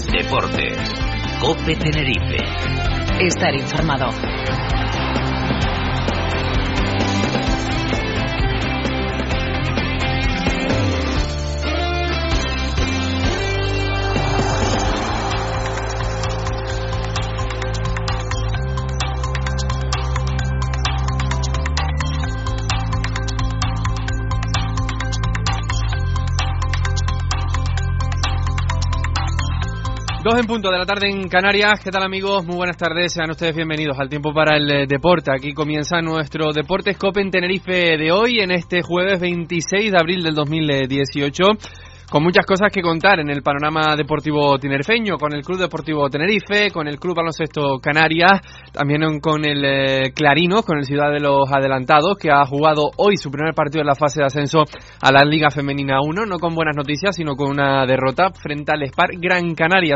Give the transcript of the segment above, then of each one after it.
Deportes. COPE Tenerife. Estar informado. Dos en punto de la tarde en Canarias. ¿Qué tal, amigos? Muy buenas tardes. Sean ustedes bienvenidos al Tiempo para el Deporte. Aquí comienza nuestro Deportes COPE en Tenerife de hoy, en este jueves 26 de abril del 2018. Con muchas cosas que contar en el panorama deportivo tinerfeño, con el Club Deportivo Tenerife, con el Club Baloncesto Canarias, también con el Clarinos, con el Ciudad de los Adelantados, que ha jugado hoy su primer partido en la fase de ascenso a la Liga Femenina 1, no con buenas noticias, sino con una derrota frente al Spar Gran Canaria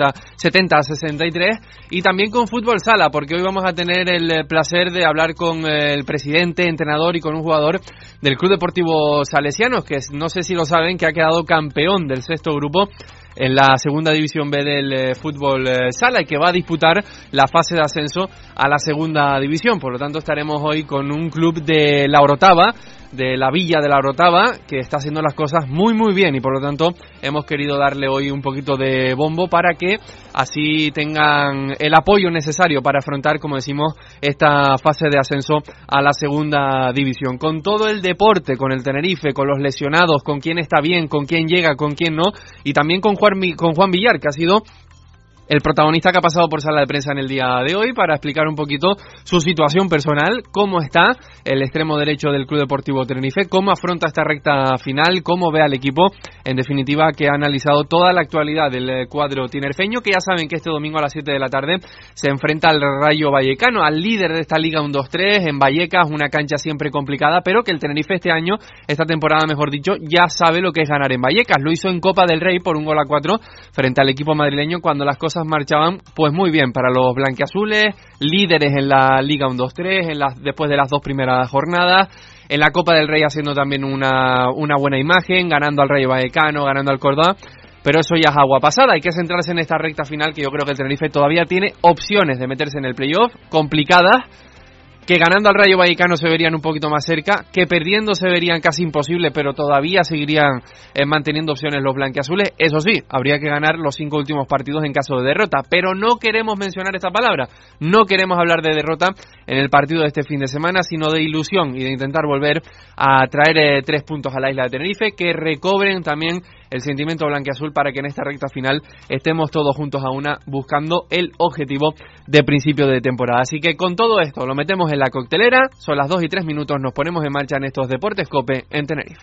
70-63, y también con fútbol sala, porque hoy vamos a tener el placer de hablar con el presidente, entrenador y con un jugador del Club Deportivo Salesianos, que no sé si lo saben, que ha quedado campeón del sexto grupo en la segunda división B del fútbol sala y que va a disputar la fase de ascenso a la segunda división. Por lo tanto, estaremos hoy con un club de La Orotava, de la Villa de La Orotava, que está haciendo las cosas muy muy bien, y por lo tanto hemos querido darle hoy un poquito de bombo para que así tengan el apoyo necesario para afrontar, como decimos, esta fase de ascenso a la segunda división. Con todo el deporte, con el Tenerife, con los lesionados, con quién está bien, con quién llega, con quién no, y también con Juan Villar, que ha sido el protagonista que ha pasado por sala de prensa en el día de hoy para explicar un poquito su situación personal, cómo está el extremo derecho del Club Deportivo Tenerife, cómo afronta esta recta final, cómo ve al equipo, en definitiva, que ha analizado toda la actualidad del cuadro tinerfeño, que ya saben que este domingo a las 7 de la tarde se enfrenta al Rayo Vallecano, al líder de esta Liga 1-2-3, en Vallecas, una cancha siempre complicada, pero que el Tenerife este año, esta temporada mejor dicho, ya sabe lo que es ganar en Vallecas. Lo hizo en Copa del Rey por 1-4 frente al equipo madrileño cuando las cosas marchaban pues muy bien para los blanquiazules, líderes en la Liga 1-2-3 después de las dos primeras jornadas, en la Copa del Rey haciendo también una buena imagen, ganando al Rayo Vallecano, ganando al Córdoba, pero eso ya es agua pasada. Hay que centrarse en esta recta final, que yo creo que el Tenerife todavía tiene opciones de meterse en el playoff, complicadas, que ganando al Rayo Vallecano se verían un poquito más cerca, que perdiendo se verían casi imposible, pero todavía seguirían manteniendo opciones los blanquiazules. Eso sí, habría que ganar los 5 últimos partidos en caso de derrota, pero no queremos mencionar esta palabra, no queremos hablar de derrota en el partido de este fin de semana, sino de ilusión y de intentar volver a traer 3 puntos a la isla de Tenerife, que recobren también el sentimiento blanquiazul para que en esta recta final estemos todos juntos a una buscando el objetivo de principio de temporada. Así que con todo esto lo metemos en la coctelera, son las 2 y 3 minutos, nos ponemos en marcha en estos Deportes COPE en Tenerife.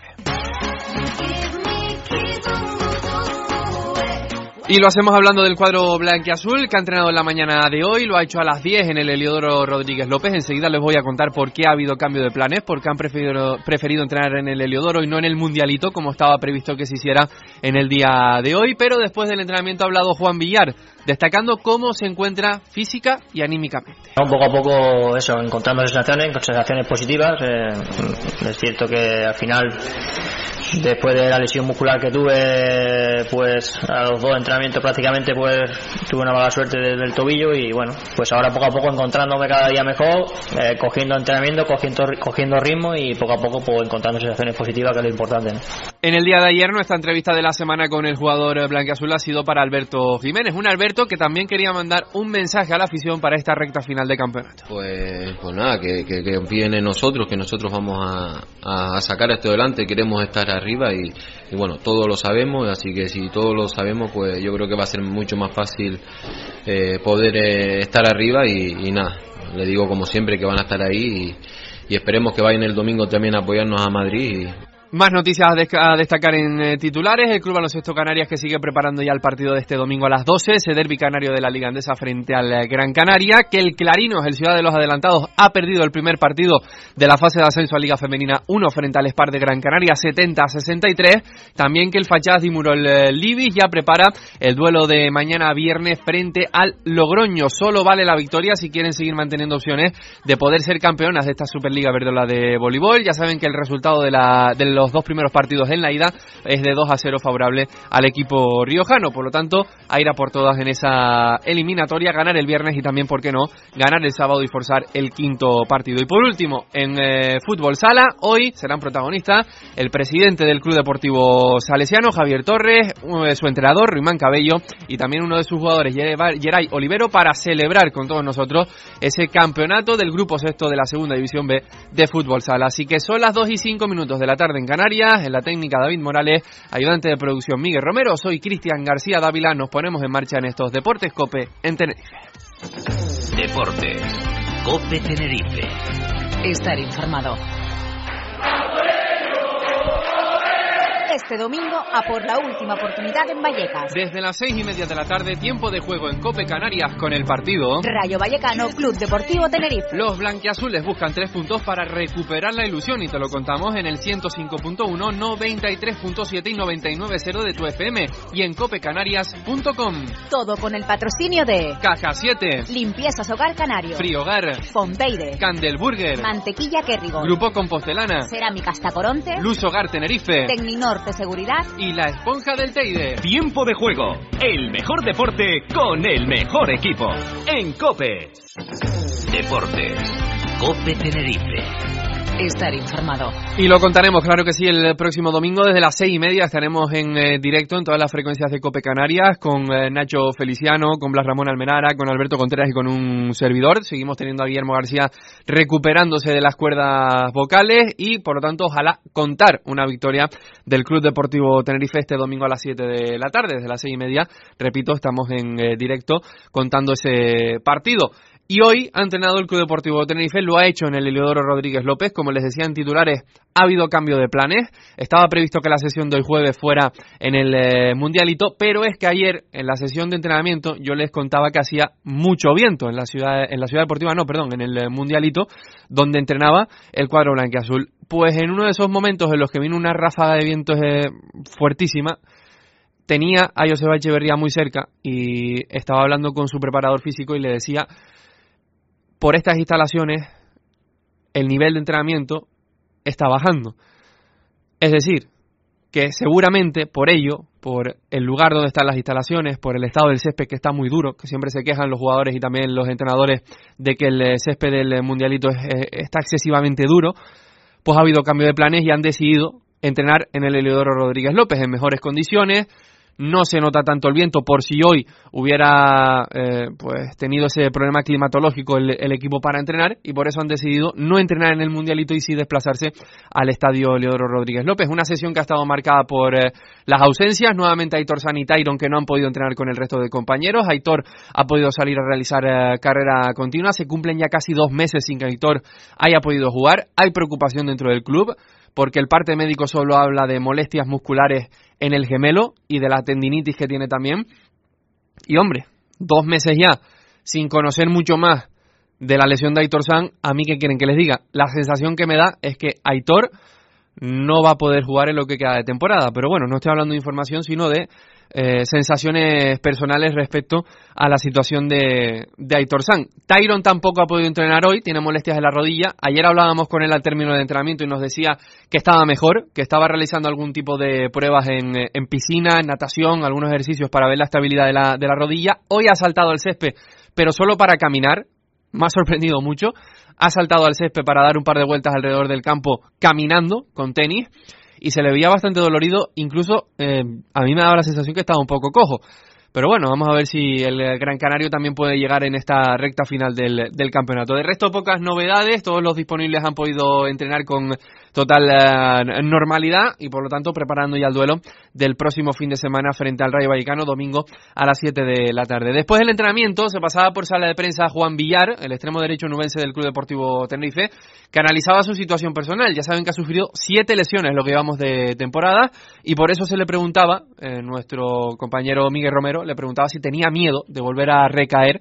Y lo hacemos hablando del cuadro blanquiazul, que ha entrenado en la mañana de hoy, lo ha hecho a las 10 en el Heliodoro Rodríguez López. Enseguida les voy a contar por qué ha habido cambio de planes, porque han preferido entrenar en el Heliodoro y no en el Mundialito, como estaba previsto que se hiciera en el día de hoy. Pero después del entrenamiento ha hablado Juan Villar, destacando cómo se encuentra física y anímicamente. Poco a poco eso, encontrando sensaciones positivas. Es cierto que al final, después de la lesión muscular que tuve, pues a los 2 entrenamientos prácticamente pues tuve una mala suerte del tobillo, y bueno, pues ahora poco a poco encontrándome cada día mejor, cogiendo entrenamiento, cogiendo ritmo, y poco a poco pues encontrando sensaciones positivas, que es lo importante, ¿no? En el día de ayer nuestra entrevista de la semana con el jugador blanquiazul ha sido para Alberto Jiménez, un Alberto que también quería mandar un mensaje a la afición para esta recta final de campeonato. Pues nada, que confíen en nosotros, que nosotros vamos a sacar esto adelante, queremos estar arriba y bueno, todos lo sabemos, así que si todos lo sabemos, pues yo creo que va a ser mucho más fácil poder estar arriba y nada, le digo como siempre que van a estar ahí y esperemos que vayan el domingo también a apoyarnos a Madrid. Más noticias a destacar en titulares. El Club Baloncesto Canarias, que sigue preparando ya el partido de este domingo a las 12, ese derbi canario de la Liga Andesa frente al Gran Canaria. Que el Clarinos, el Ciudad de los Adelantados, ha perdido el primer partido de la fase de ascenso a Liga Femenina 1 frente al Spar de Gran Canaria 70-63. También que el Fachás Dimurol Libis ya prepara el duelo de mañana viernes frente al Logroño. Solo vale la victoria si quieren seguir manteniendo opciones de poder ser campeonas de esta Superliga Verdola de voleibol. Ya saben que el resultado del los 2 primeros partidos en la ida es de 2-0 favorable al equipo riojano. Por lo tanto, a ir a por todas en esa eliminatoria, ganar el viernes y también, ¿por qué no?, ganar el sábado y forzar el 5º partido. Y por último, en fútbol sala, hoy serán protagonistas el presidente del Club Deportivo Salesiano, Javier Torres, su entrenador, Ruimán Cabello, y también uno de sus jugadores, Geray Olivero, para celebrar con todos nosotros ese campeonato del grupo sexto de la segunda división B de fútbol sala. Así que son las 2:05 de la tarde en Canarias. En la técnica David Morales, ayudante de producción Miguel Romero, soy Cristian García Dávila. Nos ponemos en marcha en estos Deportes COPE en Tenerife. Deportes COPE Tenerife. Estar informado. Este domingo a por la última oportunidad en Vallecas. Desde las 6:30 de la tarde, tiempo de juego en COPE Canarias con el partido Rayo Vallecano, Club Deportivo Tenerife. Los blanquiazules buscan 3 puntos para recuperar la ilusión y te lo contamos en el 105.1, 93.7 y 99.0 de tu FM y en copecanarias.com. Todo con el patrocinio de Caja 7, Limpiezas Hogar Canario, Friogar, Fonteide, Candelburger, Mantequilla Kerrigo, Grupo Compostelana, Cerámicas Tacoronte, Luz Hogar Tenerife Tecninorte Seguridad y La Esponja del Teide. Tiempo de juego, el mejor deporte con el mejor equipo. En COPE. Deportes COPE Tenerife. Estar informado. Y lo contaremos, claro que sí, el próximo domingo desde las 6:30 estaremos en directo en todas las frecuencias de COPE Canarias con Nacho Feliciano, con Blas Ramón Almenara, con Alberto Contreras y con un servidor. Seguimos teniendo a Guillermo García recuperándose de las cuerdas vocales y, por lo tanto, ojalá contar una victoria del Club Deportivo Tenerife este domingo a las 7 de la tarde. Desde las 6:30, repito, estamos en directo contando ese partido. Y hoy ha entrenado el Club Deportivo Tenerife, lo ha hecho en el Heliodoro Rodríguez López. Como les decía en titulares, ha habido cambio de planes. Estaba previsto que la sesión de hoy jueves fuera en el Mundialito, pero es que ayer en la sesión de entrenamiento yo les contaba que hacía mucho viento en la ciudad deportiva, en el Mundialito, donde entrenaba el cuadro blanquiazul. Pues en uno de esos momentos en los que vino una ráfaga de viento fuertísima, tenía a Joseba Echeverría muy cerca y estaba hablando con su preparador físico y le decía: por estas instalaciones el nivel de entrenamiento está bajando. Es decir, que seguramente por ello, por el lugar donde están las instalaciones, por el estado del césped que está muy duro, que siempre se quejan los jugadores y también los entrenadores de que el césped del Mundialito está excesivamente duro, pues ha habido cambio de planes y han decidido entrenar en el Heliodoro Rodríguez López en mejores condiciones. No se nota tanto el viento, por si hoy hubiera tenido ese problema climatológico el equipo para entrenar, y por eso han decidido no entrenar en el Mundialito y sí desplazarse al estadio Heliodoro Rodríguez López. Una sesión que ha estado marcada por las ausencias, nuevamente Aitor San y Tyron, que no han podido entrenar con el resto de compañeros. Aitor ha podido salir a realizar carrera continua, se cumplen ya casi 2 meses sin que Aitor haya podido jugar. Hay preocupación dentro del club, porque el parte médico solo habla de molestias musculares en el gemelo y de la tendinitis que tiene también. Y hombre, 2 meses ya sin conocer mucho más de la lesión de Aitor San, a mí ¿qué quieren que les diga? La sensación que me da es que Aitor no va a poder jugar en lo que queda de temporada. Pero bueno, no estoy hablando de información, sino de sensaciones personales respecto a la situación de Aitor San. Tyron tampoco ha podido entrenar hoy, tiene molestias en la rodilla. Ayer hablábamos con él al término del entrenamiento y nos decía que estaba mejor, que estaba realizando algún tipo de pruebas en piscina, en natación, algunos ejercicios para ver la estabilidad de la rodilla. Hoy ha saltado al césped, pero solo para caminar. Me ha sorprendido mucho. Ha saltado al césped para dar un par de vueltas alrededor del campo caminando con tenis y se le veía bastante dolorido. Incluso a mí me daba la sensación que estaba un poco cojo. Pero bueno, vamos a ver si el Gran Canario también puede llegar en esta recta final del campeonato. De resto, pocas novedades. Todos los disponibles han podido entrenar con total normalidad y por lo tanto preparando ya el duelo del próximo fin de semana frente al Rayo Vallecano, domingo a las 7 de la tarde. Después del entrenamiento se pasaba por sala de prensa Juan Villar, el extremo derecho nubense del Club Deportivo Tenerife, que analizaba su situación personal. Ya saben que ha sufrido 7 lesiones lo que llevamos de temporada y por eso se le preguntaba, nuestro compañero Miguel Romero le preguntaba si tenía miedo de volver a recaer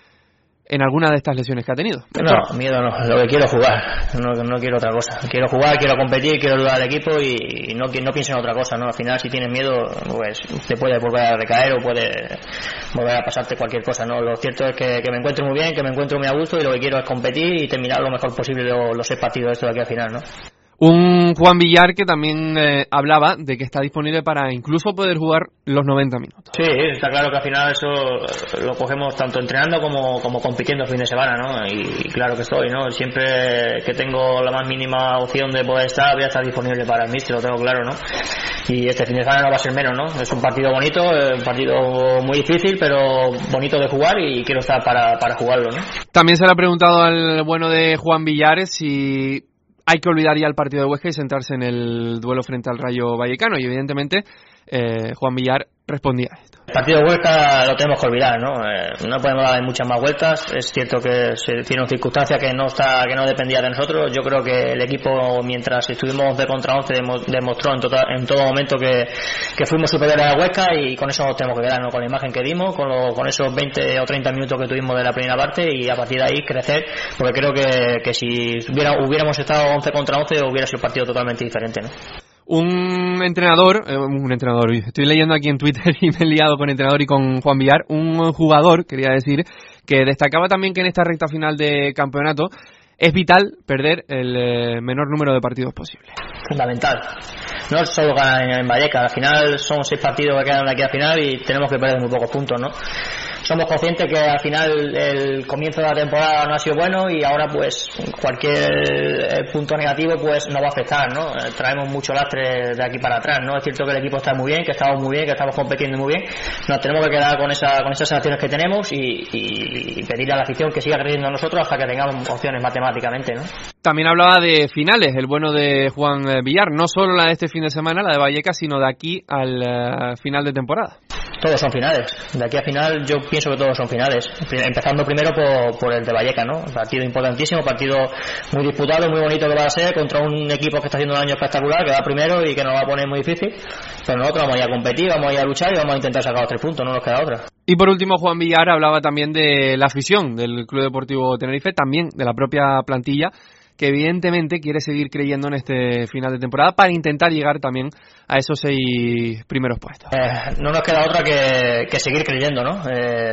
en alguna de estas lesiones que ha tenido. No, miedo no, lo que quiero es jugar, no quiero otra cosa. Quiero jugar, quiero competir, quiero ayudar al equipo y no pienso en otra cosa, ¿no? Al final, si tienes miedo, pues te puede volver a recaer o puede volver a pasarte cualquier cosa, ¿no? Lo cierto es que me encuentro muy bien, que me encuentro muy a gusto y lo que quiero es competir y terminar lo mejor posible los 6 partidos de esto de aquí al final, ¿no? Un Juan Villar que también hablaba de que está disponible para incluso poder jugar los 90 minutos. Sí, está claro que al final eso lo cogemos tanto entrenando como compitiendo el fin de semana, ¿no? Y claro que estoy, ¿no? Siempre que tengo la más mínima opción de poder estar, voy a estar disponible para el míster, lo tengo claro, ¿no? Y este fin de semana no va a ser menos, ¿no? Es un partido bonito, un partido muy difícil, pero bonito de jugar y quiero estar para jugarlo, ¿no? También se le ha preguntado al bueno de Juan Villar si hay que olvidar ya el partido de Huesca y centrarse en el duelo frente al Rayo Vallecano, y evidentemente Juan Villar respondía a esto. El partido de Huesca lo tenemos que olvidar, ¿no? No podemos dar muchas más vueltas. Es cierto que se tiene una circunstancia que no dependía de nosotros. Yo creo que el equipo, mientras estuvimos 11 contra 11, demostró en todo momento que fuimos superiores a Huesca, y con eso nos tenemos que quedar, ¿no? Con la imagen que dimos, con esos 20 o 30 minutos que tuvimos de la primera parte, y a partir de ahí crecer, porque creo que si hubiéramos estado 11 contra 11 hubiera sido un partido totalmente diferente, ¿no? Un entrenador, estoy leyendo aquí en Twitter y me he liado con entrenador y con Juan Villar, un jugador, quería decir, que destacaba también que en esta recta final de campeonato es vital perder el menor número de partidos posible. Fundamental. No es solo ganar en Vallecas, al final son 6 partidos que quedan de aquí al final y tenemos que perder muy pocos puntos, ¿no? Somos conscientes que al final el comienzo de la temporada no ha sido bueno, y ahora pues cualquier punto negativo pues nos va a afectar, ¿no? Traemos mucho lastre de aquí para atrás, ¿no? Es cierto que el equipo está muy bien, que estamos muy bien, que estamos compitiendo muy bien. Nos tenemos que quedar con esas sensaciones que tenemos y pedirle a la afición que siga creyendo en nosotros hasta que tengamos opciones matemáticamente, ¿no? También hablaba de finales, el bueno de Juan Villar, no solo la de este fin de semana, la de Vallecas, sino de aquí al final de temporada. Todos son finales. De aquí a final yo pienso que todos son finales. Empezando primero por el de Vallecas, ¿no? Partido importantísimo, partido muy disputado, muy bonito que va a ser, contra un equipo que está haciendo un año espectacular, que va primero y que nos va a poner muy difícil. Pero nosotros vamos a ir a competir, vamos a ir a luchar y vamos a intentar sacar los 3 puntos, no nos queda otra. Y por último, Juan Villar hablaba también de la afición del Club Deportivo Tenerife, también de la propia plantilla, que evidentemente quiere seguir creyendo en este final de temporada para intentar llegar también a esos 6 primeros puestos. No nos queda otra que seguir creyendo, ¿no?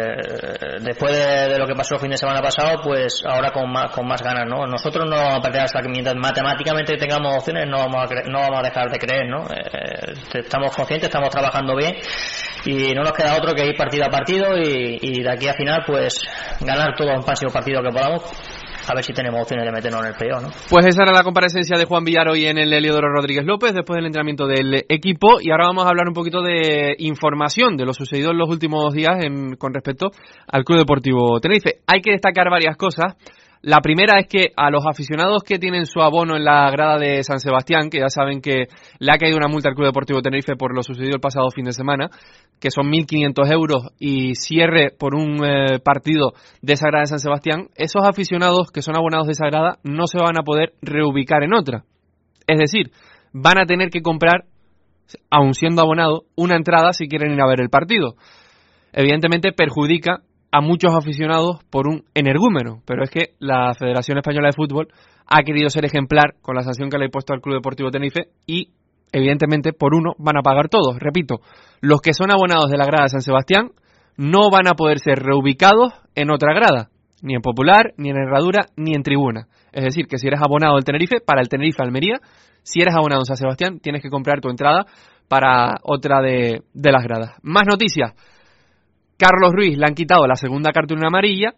Después de lo que pasó el fin de semana pasado, pues ahora con más ganas, ¿no? Nosotros no vamos a perder hasta que mientras matemáticamente tengamos opciones no vamos a dejar de creer, ¿no? Estamos conscientes, estamos trabajando bien y no nos queda otro que ir partido a partido y de aquí a final pues ganar todo un próximo partido que podamos, a ver si tenemos opciones de meternos en el playoff, ¿no? Pues esa era la comparecencia de Juan Villar hoy en el Heliodoro Rodríguez López después del entrenamiento del equipo, y ahora vamos a hablar un poquito de información de lo sucedido en los últimos días con respecto al Club Deportivo Tenerife. Hay que destacar varias cosas. La primera es que a los aficionados que tienen su abono en la grada de San Sebastián, que ya saben que le ha caído una multa al Club Deportivo Tenerife por lo sucedido el pasado fin de semana, que son 1.500 euros y cierre por un partido de esa grada de San Sebastián, esos aficionados que son abonados de esa grada no se van a poder reubicar en otra. Es decir, van a tener que comprar, aun siendo abonados, una entrada si quieren ir a ver el partido. Evidentemente perjudica a muchos aficionados por un energúmeno, pero es que la Federación Española de Fútbol ha querido ser ejemplar con la sanción que le ha impuesto al Club Deportivo Tenerife y evidentemente por uno van a pagar todos. Repito, los que son abonados de la grada de San Sebastián no van a poder ser reubicados en otra grada, ni en Popular, ni en Herradura, ni en Tribuna. Es decir, que si eres abonado del Tenerife, para el Tenerife Almería, si eres abonado en San Sebastián, tienes que comprar tu entrada para otra de las gradas. Más noticias. Carlos Ruiz le han quitado la segunda cartulina amarilla.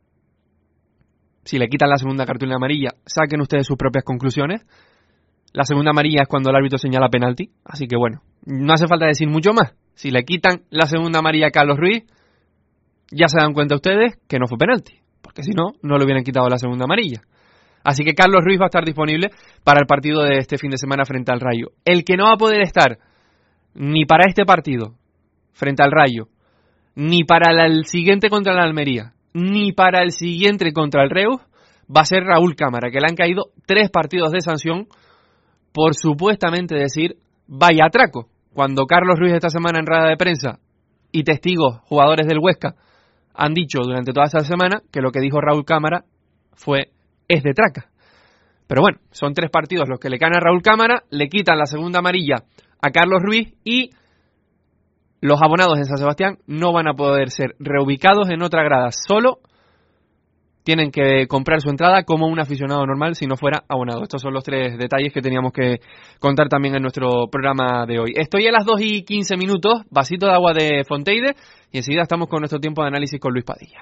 Si le quitan la segunda cartulina amarilla, saquen ustedes sus propias conclusiones. La segunda amarilla es cuando el árbitro señala penalti. Así que bueno, no hace falta decir mucho más. Si le quitan la segunda amarilla a Carlos Ruiz, ya se dan cuenta ustedes que no fue penalti. Porque si no, no le hubieran quitado la segunda amarilla. Así que Carlos Ruiz va a estar disponible para el partido de este fin de semana frente al Rayo. El que no va a poder estar ni para este partido frente al Rayo, ni para el siguiente contra la Almería, ni para el siguiente contra el Reus, va a ser Raúl Cámara, que le han caído 3 partidos de sanción por supuestamente decir vaya atraco. Cuando Carlos Ruiz esta semana en rueda de prensa y testigos, jugadores del Huesca, han dicho durante toda esta semana que lo que dijo Raúl Cámara es de traca. Pero bueno, son 3 partidos los que le caen a Raúl Cámara, le quitan la segunda amarilla a Carlos Ruiz y los abonados en San Sebastián no van a poder ser reubicados en otra grada, solo tienen que comprar su entrada como un aficionado normal si no fuera abonado. Estos son los 3 detalles que teníamos que contar también en nuestro programa de hoy. Estoy a las 2:15, vasito de agua de Fonteide, y enseguida estamos con nuestro tiempo de análisis con Luis Padilla.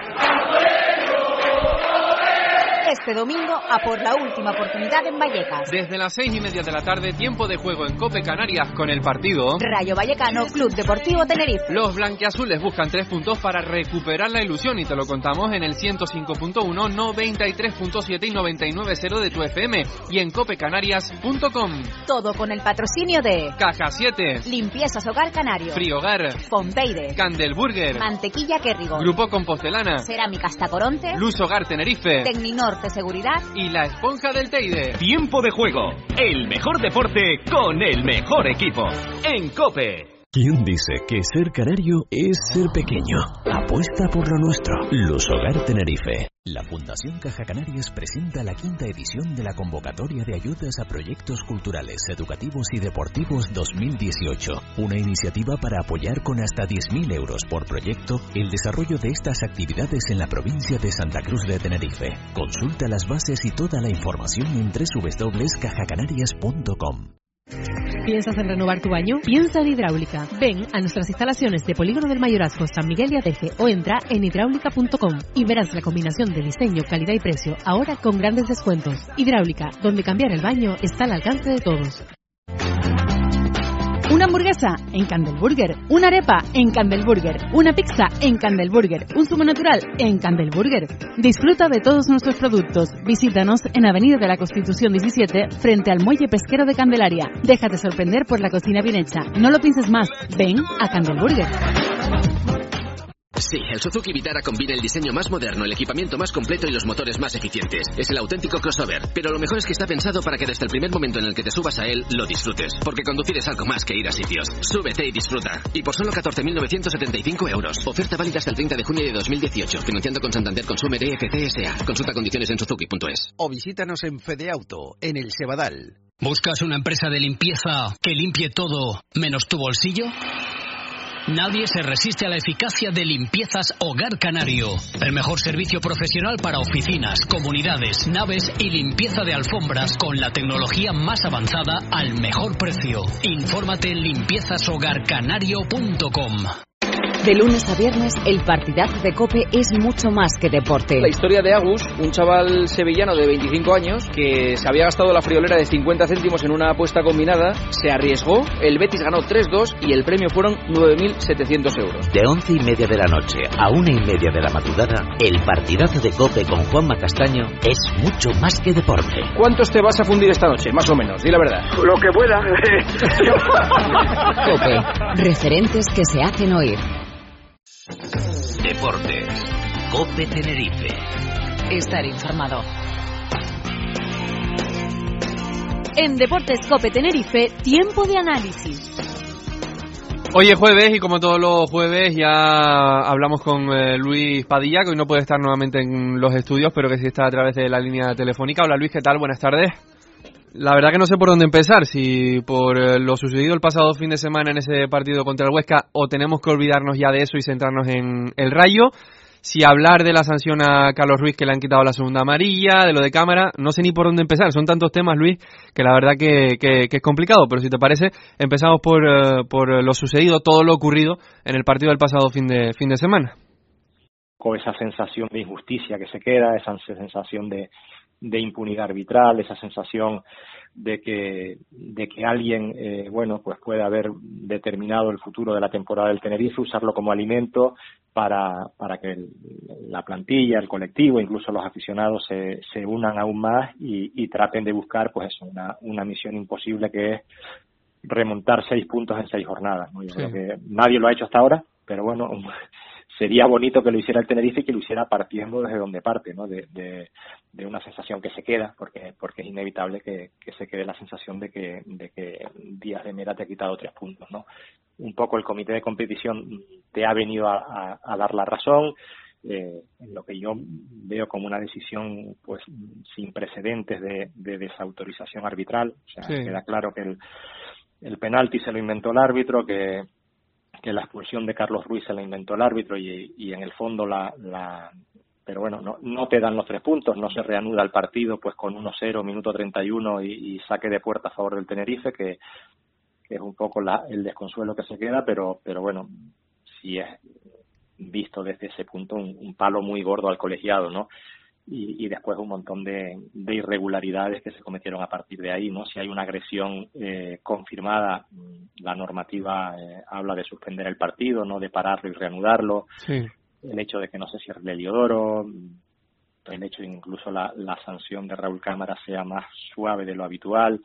Este domingo a por la última oportunidad en Vallecas. Desde las 6:30 de la tarde, tiempo de juego en Cope Canarias con el partido Rayo Vallecano, Club Deportivo Tenerife. Los blanquiazules buscan 3 puntos para recuperar la ilusión y te lo contamos en el 105.1, 93.7 y 99.0 de tu FM y en copecanarias.com. Todo con el patrocinio de Caja 7, Limpiezas Hogar Canario, Friogar, Fonteide, Candelburger, Mantequilla Querrigo, Grupo Compostelana, Cerámicas Tacoronte, Luz Hogar Tenerife, Tecninorte Seguridad y La Esponja del Teide. Tiempo de juego. El mejor deporte con el mejor equipo. En COPE. ¿Quién dice que ser canario es ser pequeño? Apuesta por lo nuestro. Luz Hogar Tenerife. La Fundación Caja Canarias presenta la 5ª edición de la convocatoria de ayudas a proyectos culturales, educativos y deportivos 2018. Una iniciativa para apoyar con hasta 10.000 euros por proyecto el desarrollo de estas actividades en la provincia de Santa Cruz de Tenerife. Consulta las bases y toda la información en www.cajacanarias.com. ¿Piensas en renovar tu baño? Piensa en Hidráulica. Ven a nuestras instalaciones de Polígono del Mayorazgo, San Miguel y Adeje o entra en hidráulica.com y verás la combinación de diseño, calidad y precio, ahora con grandes descuentos. Hidráulica, donde cambiar el baño está al alcance de todos. Una hamburguesa en Candelburger, una arepa en Candelburger, una pizza en Candelburger, un zumo natural en Candelburger. Disfruta de todos nuestros productos. Visítanos en Avenida de la Constitución 17, frente al Muelle Pesquero de Candelaria. Déjate sorprender por la cocina bien hecha. No lo pienses más. Ven a Candelburger. Sí, el Suzuki Vitara combina el diseño más moderno, el equipamiento más completo y los motores más eficientes. Es el auténtico crossover, pero lo mejor es que está pensado para que desde el primer momento en el que te subas a él, lo disfrutes. Porque conducir es algo más que ir a sitios. Súbete y disfruta. Y por solo 14.975 euros. Oferta válida hasta el 30 de junio de 2018. Financiando con Santander Consumer EFC S.A. Consulta condiciones en suzuki.es. O visítanos en Fedeauto, en El Sebadal. ¿Buscas una empresa de limpieza que limpie todo menos tu bolsillo? Nadie se resiste a la eficacia de Limpiezas Hogar Canario. El mejor servicio profesional para oficinas, comunidades, naves y limpieza de alfombras con la tecnología más avanzada al mejor precio. Infórmate en limpiezashogarcanario.com. De lunes a viernes, el partidazo de COPE es mucho más que deporte. La historia de Agus, un chaval sevillano de 25 años que se había gastado la friolera de 50 céntimos en una apuesta combinada, se arriesgó, el Betis ganó 3-2 y el premio fueron 9.700 euros. De 11:30 de la noche a 1:30 de la madrugada, el partidazo de COPE con Juanma Castaño es mucho más que deporte. ¿Cuántos te vas a fundir esta noche? Más o menos, di la verdad. Lo que pueda. COPE, referentes que se hacen oír. Deportes. COPE Tenerife. Estar informado. En Deportes COPE Tenerife, tiempo de análisis. Hoy es jueves y como todos los jueves ya hablamos con Luis Padilla, que hoy no puede estar nuevamente en los estudios, pero que sí está a través de la línea telefónica. Hola Luis, ¿qué tal? Buenas tardes. La verdad que no sé por dónde empezar, si por lo sucedido el pasado fin de semana en ese partido contra el Huesca, o tenemos que olvidarnos ya de eso y centrarnos en el Rayo, si hablar de la sanción a Carlos Ruiz que le han quitado la segunda amarilla, de lo de cámara, no sé ni por dónde empezar, son tantos temas, Luis, que la verdad que es complicado, pero si te parece, empezamos por lo sucedido, todo lo ocurrido en el partido del pasado fin de semana. Con esa sensación de injusticia que se queda, esa sensación de impunidad arbitral, esa sensación de que alguien pues puede haber determinado el futuro de la temporada del Tenerife, usarlo como alimento para que la plantilla, el colectivo, incluso los aficionados se unan aún más y traten de buscar pues eso, una misión imposible, que es remontar 6 puntos en 6 jornadas, ¿no? Yo creo que nadie lo ha hecho hasta ahora, pero bueno, sería bonito que lo hiciera el Tenerife y que lo hiciera partiendo desde donde parte, ¿no? De una sensación que se queda, porque es inevitable que se quede la sensación de que Díaz de Mera te ha quitado 3 puntos, ¿no? Un poco el comité de competición te ha venido a dar la razón, en lo que yo veo como una decisión pues sin precedentes de desautorización arbitral. O sea, queda claro que el penalti se lo inventó el árbitro, que la expulsión de Carlos Ruiz se la inventó el árbitro y en el fondo la pero bueno, no te dan los 3 puntos, no se reanuda el partido pues con 1-0, minuto 31 y saque de puerta a favor del Tenerife, que es un poco el desconsuelo que se queda, pero bueno, sí es visto desde ese punto un palo muy gordo al colegiado, ¿no? Y después un montón de irregularidades que se cometieron a partir de ahí, ¿no? Si hay una agresión confirmada, la normativa habla de suspender el partido, no de pararlo y reanudarlo. Sí. El hecho de que no se cierre el Heliodoro, el hecho de incluso la sanción de Raúl Cámara sea más suave de lo habitual,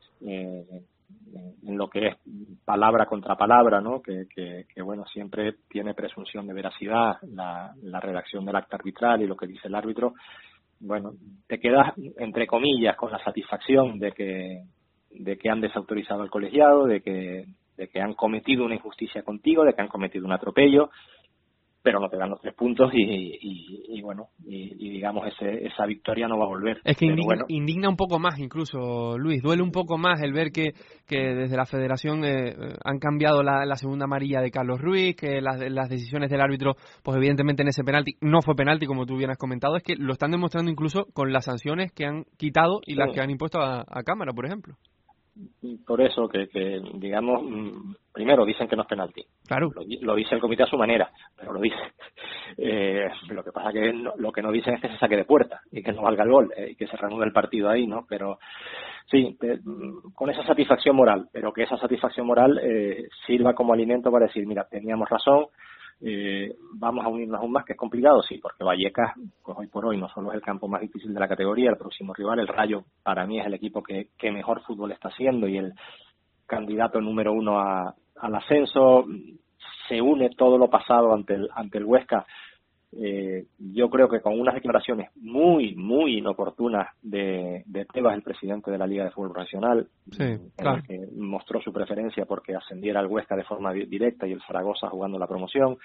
en lo que es palabra contra palabra, ¿no? Que bueno, siempre tiene presunción de veracidad la redacción del acta arbitral y lo que dice el árbitro. Bueno, te quedas, entre comillas, con la satisfacción de que han desautorizado al colegiado, de que han cometido una injusticia contigo, de que han cometido un atropello, pero no te dan los 3 puntos y bueno, y digamos esa victoria no va a volver. Es que indigna un poco más incluso, Luis, duele un poco más el ver que desde la federación han cambiado la segunda amarilla de Carlos Ruiz, que las decisiones del árbitro, pues evidentemente en ese penalti, no fue penalti como tú bien has comentado, es que lo están demostrando incluso con las sanciones que han quitado y las que han impuesto a Cámara, por ejemplo. Por eso que digamos, primero dicen que no es penalti. Claro. Lo dice el comité a su manera, pero lo dice. Lo que pasa que lo que no dicen es que se saque de puerta y que no valga el gol y que se reanude el partido ahí, ¿no? Pero sí, con esa satisfacción moral, pero que esa satisfacción moral sirva como alimento para decir, mira, teníamos razón, vamos a unirnos aún más, que es complicado, sí, porque Vallecas, pues hoy por hoy no solo es el campo más difícil de la categoría, el próximo rival, el Rayo, para mí es el equipo que mejor fútbol está haciendo y el candidato número 1 al ascenso. Se une todo lo pasado ante el Huesca. Yo creo que con unas declaraciones muy, muy inoportunas de Tebas, el presidente de la Liga de Fútbol Profesional, sí, claro, que mostró su preferencia porque ascendiera al Huesca de forma directa y el Zaragoza jugando la promoción.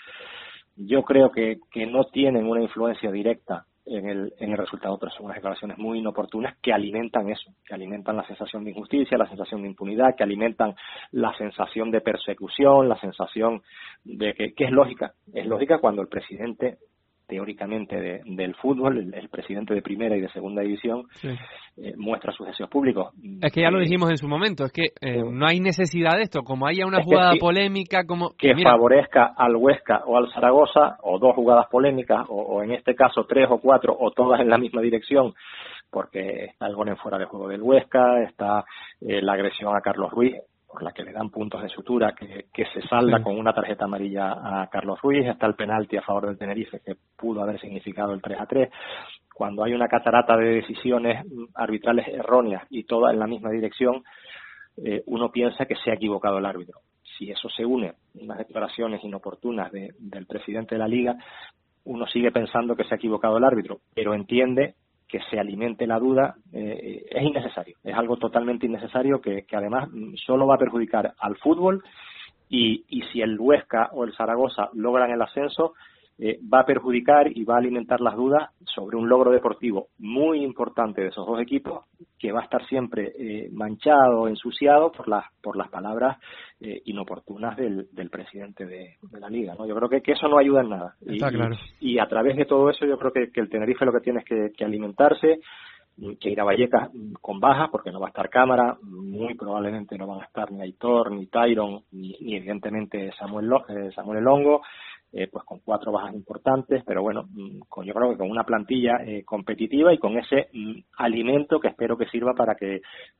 Yo creo que no tienen una influencia directa en el resultado, pero son unas declaraciones muy inoportunas que alimentan eso, que alimentan la sensación de injusticia, la sensación de impunidad, que alimentan la sensación de persecución, la sensación de que es lógica cuando el presidente teóricamente del fútbol, el presidente de primera y de segunda división, sí, muestra sus deseos públicos. Es que ya lo dijimos en su momento, es que no hay necesidad de esto, como haya una jugada polémica, como que favorezca al Huesca o al Zaragoza, o 2 jugadas polémicas, o en este caso 3 o 4, o todas en la misma dirección, porque está el gol en fuera de juego del Huesca, está la agresión a Carlos Ruiz, por la que le dan puntos de sutura, que se salda sí, con una tarjeta amarilla a Carlos Ruiz, está el penalti a favor del Tenerife, que pudo haber significado el 3-3. Cuando hay una catarata de decisiones arbitrales erróneas y todas en la misma dirección, uno piensa que se ha equivocado el árbitro. Si eso se une a unas declaraciones inoportunas del presidente de la Liga, uno sigue pensando que se ha equivocado el árbitro, pero entiende que se alimente la duda, es innecesario, es algo totalmente innecesario que además solo va a perjudicar al fútbol y si el Huesca o el Zaragoza logran el ascenso, va a perjudicar y va a alimentar las dudas sobre un logro deportivo muy importante de esos 2 equipos, que va a estar siempre manchado, ensuciado por las palabras inoportunas del presidente de la Liga, ¿no? Yo creo que eso no ayuda en nada. Está claro. Y a través de todo eso yo creo que el Tenerife lo que tiene es que alimentarse, que ir a Vallecas con bajas, porque no va a estar Cámara, muy probablemente no van a estar ni Aitor, ni Tyron, ni evidentemente Samuel Elongo, pues con 4 bajas importantes, pero bueno, yo creo que con una plantilla competitiva y con ese alimento que espero que sirva para que,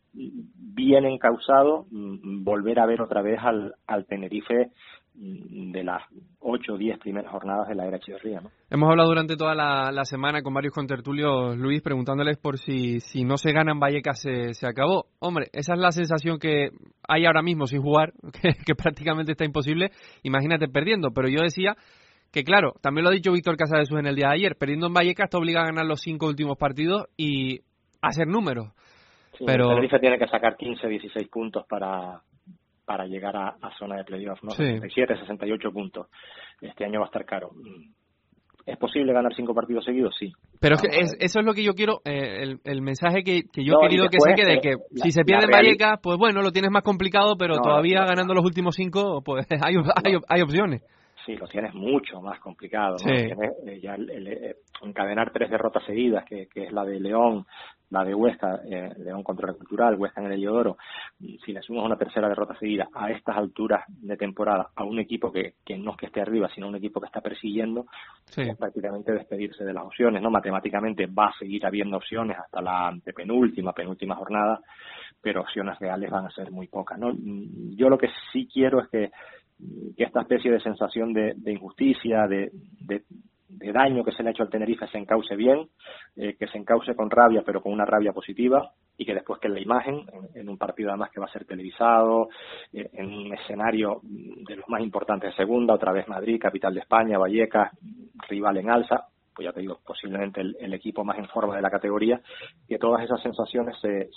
bien encausado, volver a ver otra vez al Tenerife de las 8 o 10 primeras jornadas de la era Echeverría, ¿no? Hemos hablado durante toda la semana con varios contertulios, Luis, preguntándoles por si no se ganan Vallecas se acabó. Hombre, esa es la sensación que hay ahora mismo sin jugar, que prácticamente está imposible. Imagínate perdiendo, pero yo decía que claro, también lo ha dicho Víctor Casadesus en el día de ayer, perdiendo en Vallecas te obliga a ganar los 5 últimos partidos y hacer números. Sí, pero el Tenerife tiene que sacar 15, 16 puntos para llegar a zona de playoff, ¿no? Sí. 67, 68 puntos. Este año va a estar caro. ¿Es posible ganar 5 partidos seguidos? Sí. Pero eso es lo que yo quiero, el mensaje que yo he querido después, que se quede, que si se pierde en Vallecas, pues bueno, lo tienes más complicado, pero todavía ganando los últimos 5, pues hay opciones. Sí, lo tienes mucho más complicado, ¿no? Sí. Tienes, ya encadenar 3 derrotas seguidas, que es la de León, la de Huesca, León contra la Cultural, Huesca en el Heliodoro. Si le sumas una tercera derrota seguida a estas alturas de temporada a un equipo que no es que esté arriba, sino un equipo que está persiguiendo, sí, es prácticamente despedirse de las opciones, ¿no? Matemáticamente va a seguir habiendo opciones hasta la antepenúltima, penúltima jornada, pero opciones reales van a ser muy pocas, ¿no? Yo lo que sí quiero es que esta especie de sensación de injusticia, de daño que se le ha hecho al Tenerife se encauce bien, que se encauce con rabia, pero con una rabia positiva, y que después que la imagen, en un partido además que va a ser televisado, en un escenario de los más importantes de segunda, otra vez Madrid, capital de España, Vallecas, rival en alza, pues ya te digo, posiblemente el equipo más en forma de la categoría, que todas esas sensaciones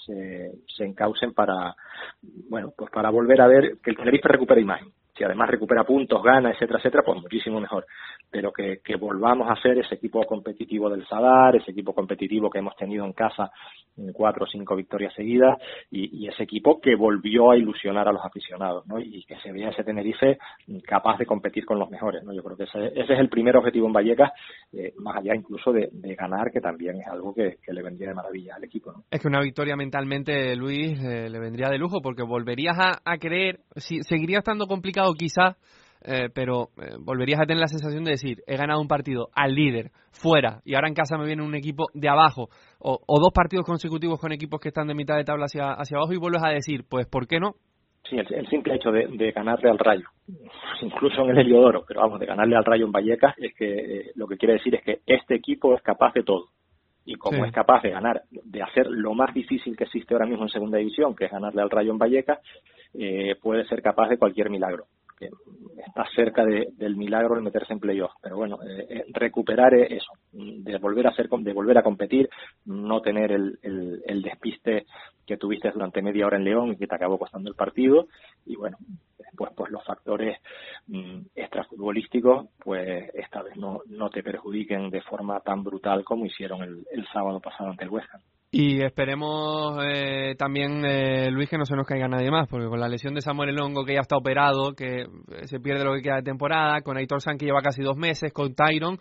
se encaucen para, bueno, pues para volver a ver que el Tenerife recupere imagen. Si además recupera puntos, gana, etcétera, etcétera, pues muchísimo mejor. Pero que volvamos a ser ese equipo competitivo del Sadar, ese equipo competitivo que hemos tenido en casa en 4 o 5 victorias seguidas, y ese equipo que volvió a ilusionar a los aficionados, ¿no? Y que se vea ese Tenerife capaz de competir con los mejores, ¿no? Yo creo que ese es el primer objetivo en Vallecas, más allá incluso de ganar, que también es algo que le vendría de maravilla al equipo, ¿no? Es que una victoria mentalmente, Luis, le vendría de lujo, porque volverías a creer, seguiría estando complicado quizás, pero volverías a tener la sensación de decir, he ganado un partido al líder, fuera, y ahora en casa me viene un equipo de abajo, o 2 partidos consecutivos con equipos que están de mitad de tabla hacia abajo, y vuelves a decir, pues, ¿por qué no? Sí, el simple hecho de ganarle al Rayo, incluso en el Heliodoro, pero vamos, de ganarle al Rayo en Vallecas, es que lo que quiere decir es que este equipo es capaz de todo. Y como es capaz de ganar, de hacer lo más difícil que existe ahora mismo en segunda división, que es ganarle al Rayo en Vallecas, puede ser capaz de cualquier milagro. Que está cerca del milagro de meterse en playoff, pero bueno, recuperar eso, de volver a competir, no tener el despiste que tuviste durante media hora en León y que te acabó costando el partido, y bueno, después pues los factores extrafutbolísticos pues esta vez no te perjudiquen de forma tan brutal como hicieron el sábado pasado ante el Huesca. Y esperemos también, Luis, que no se nos caiga nadie más, porque con la lesión de Samuel Elongo, que ya está operado, que se pierde lo que queda de temporada, con Aitor San, que lleva casi 2 meses, con Tyron,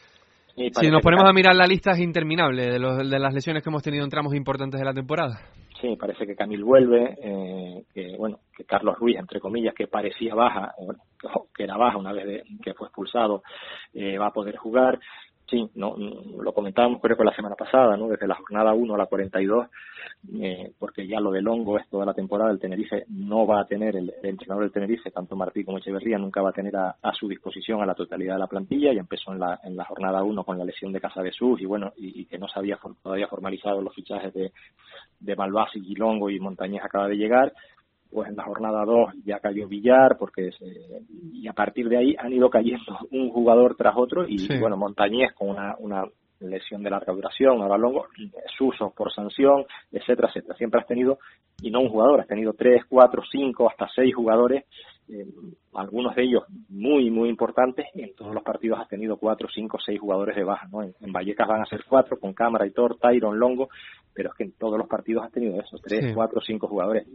si nos ponemos a mirar la lista es interminable de las lesiones que hemos tenido en tramos importantes de la temporada. Sí, parece que Camil vuelve, que Carlos Ruiz, entre comillas, que parecía baja, que era baja una vez que fue expulsado, va a poder jugar. Sí, no, lo comentábamos creo que la semana pasada, ¿no? Desde la jornada 1 a la 42, porque ya lo del hongo es toda la temporada, el Tenerife no va a tener, el entrenador del Tenerife, tanto Martí como Echeverría, nunca va a tener a su disposición a la totalidad de la plantilla, y empezó en la jornada 1 con la lesión de Casadesús, y bueno, y que no se había todavía formalizado los fichajes de Malvasi, Guilongo y Montañés acaba de llegar. Pues en la jornada 2 ya cayó Villar, y a partir de ahí han ido cayendo un jugador tras otro, y bueno, Montañés con una lesión de larga duración, ahora Longo, Suso por sanción, etcétera, etcétera. Siempre has tenido, y no un jugador, has tenido 3, 4, 5, hasta 6 jugadores, algunos de ellos muy, muy importantes. En todos los partidos has tenido 4, 5, 6 jugadores de baja, ¿no? En Vallecas van a ser 4, con Cámara, Aitor, Tyron, Longo, pero es que en todos los partidos has tenido eso, 3, 4, 5 jugadores.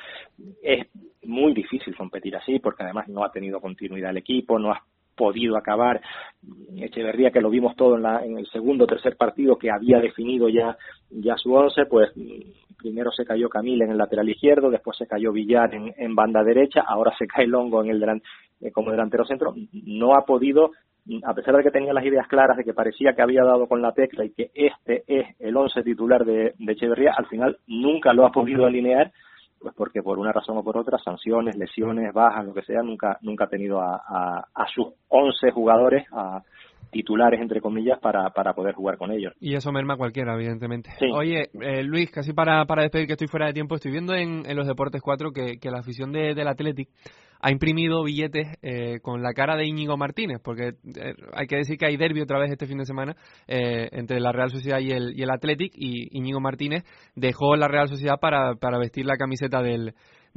Es muy difícil competir así, porque además no ha tenido continuidad el equipo, no has podido acabar. Echeverría, que lo vimos todo en el segundo o tercer partido, que había definido ya su 11, pues primero se cayó Camil en el lateral izquierdo, después se cayó Villar en banda derecha, ahora se cae Longo como delantero centro. No ha podido, a pesar de que tenía las ideas claras, de que parecía que había dado con la tecla y que este es el 11 titular de Echeverría, al final nunca lo ha podido alinear, pues porque por una razón o por otra, sanciones, lesiones, bajas, lo que sea, nunca ha tenido a sus 11 jugadores, a titulares, entre comillas, para poder jugar con ellos. Y eso merma a cualquiera, evidentemente. Sí. Oye, Luis, casi para despedir, que estoy fuera de tiempo, estoy viendo en los Deportes 4 que la afición del Athletic ha imprimido billetes con la cara de Íñigo Martínez, porque hay que decir que hay derbi otra vez este fin de semana entre la Real Sociedad y el Athletic, y Íñigo Martínez dejó la Real Sociedad para vestir la camiseta del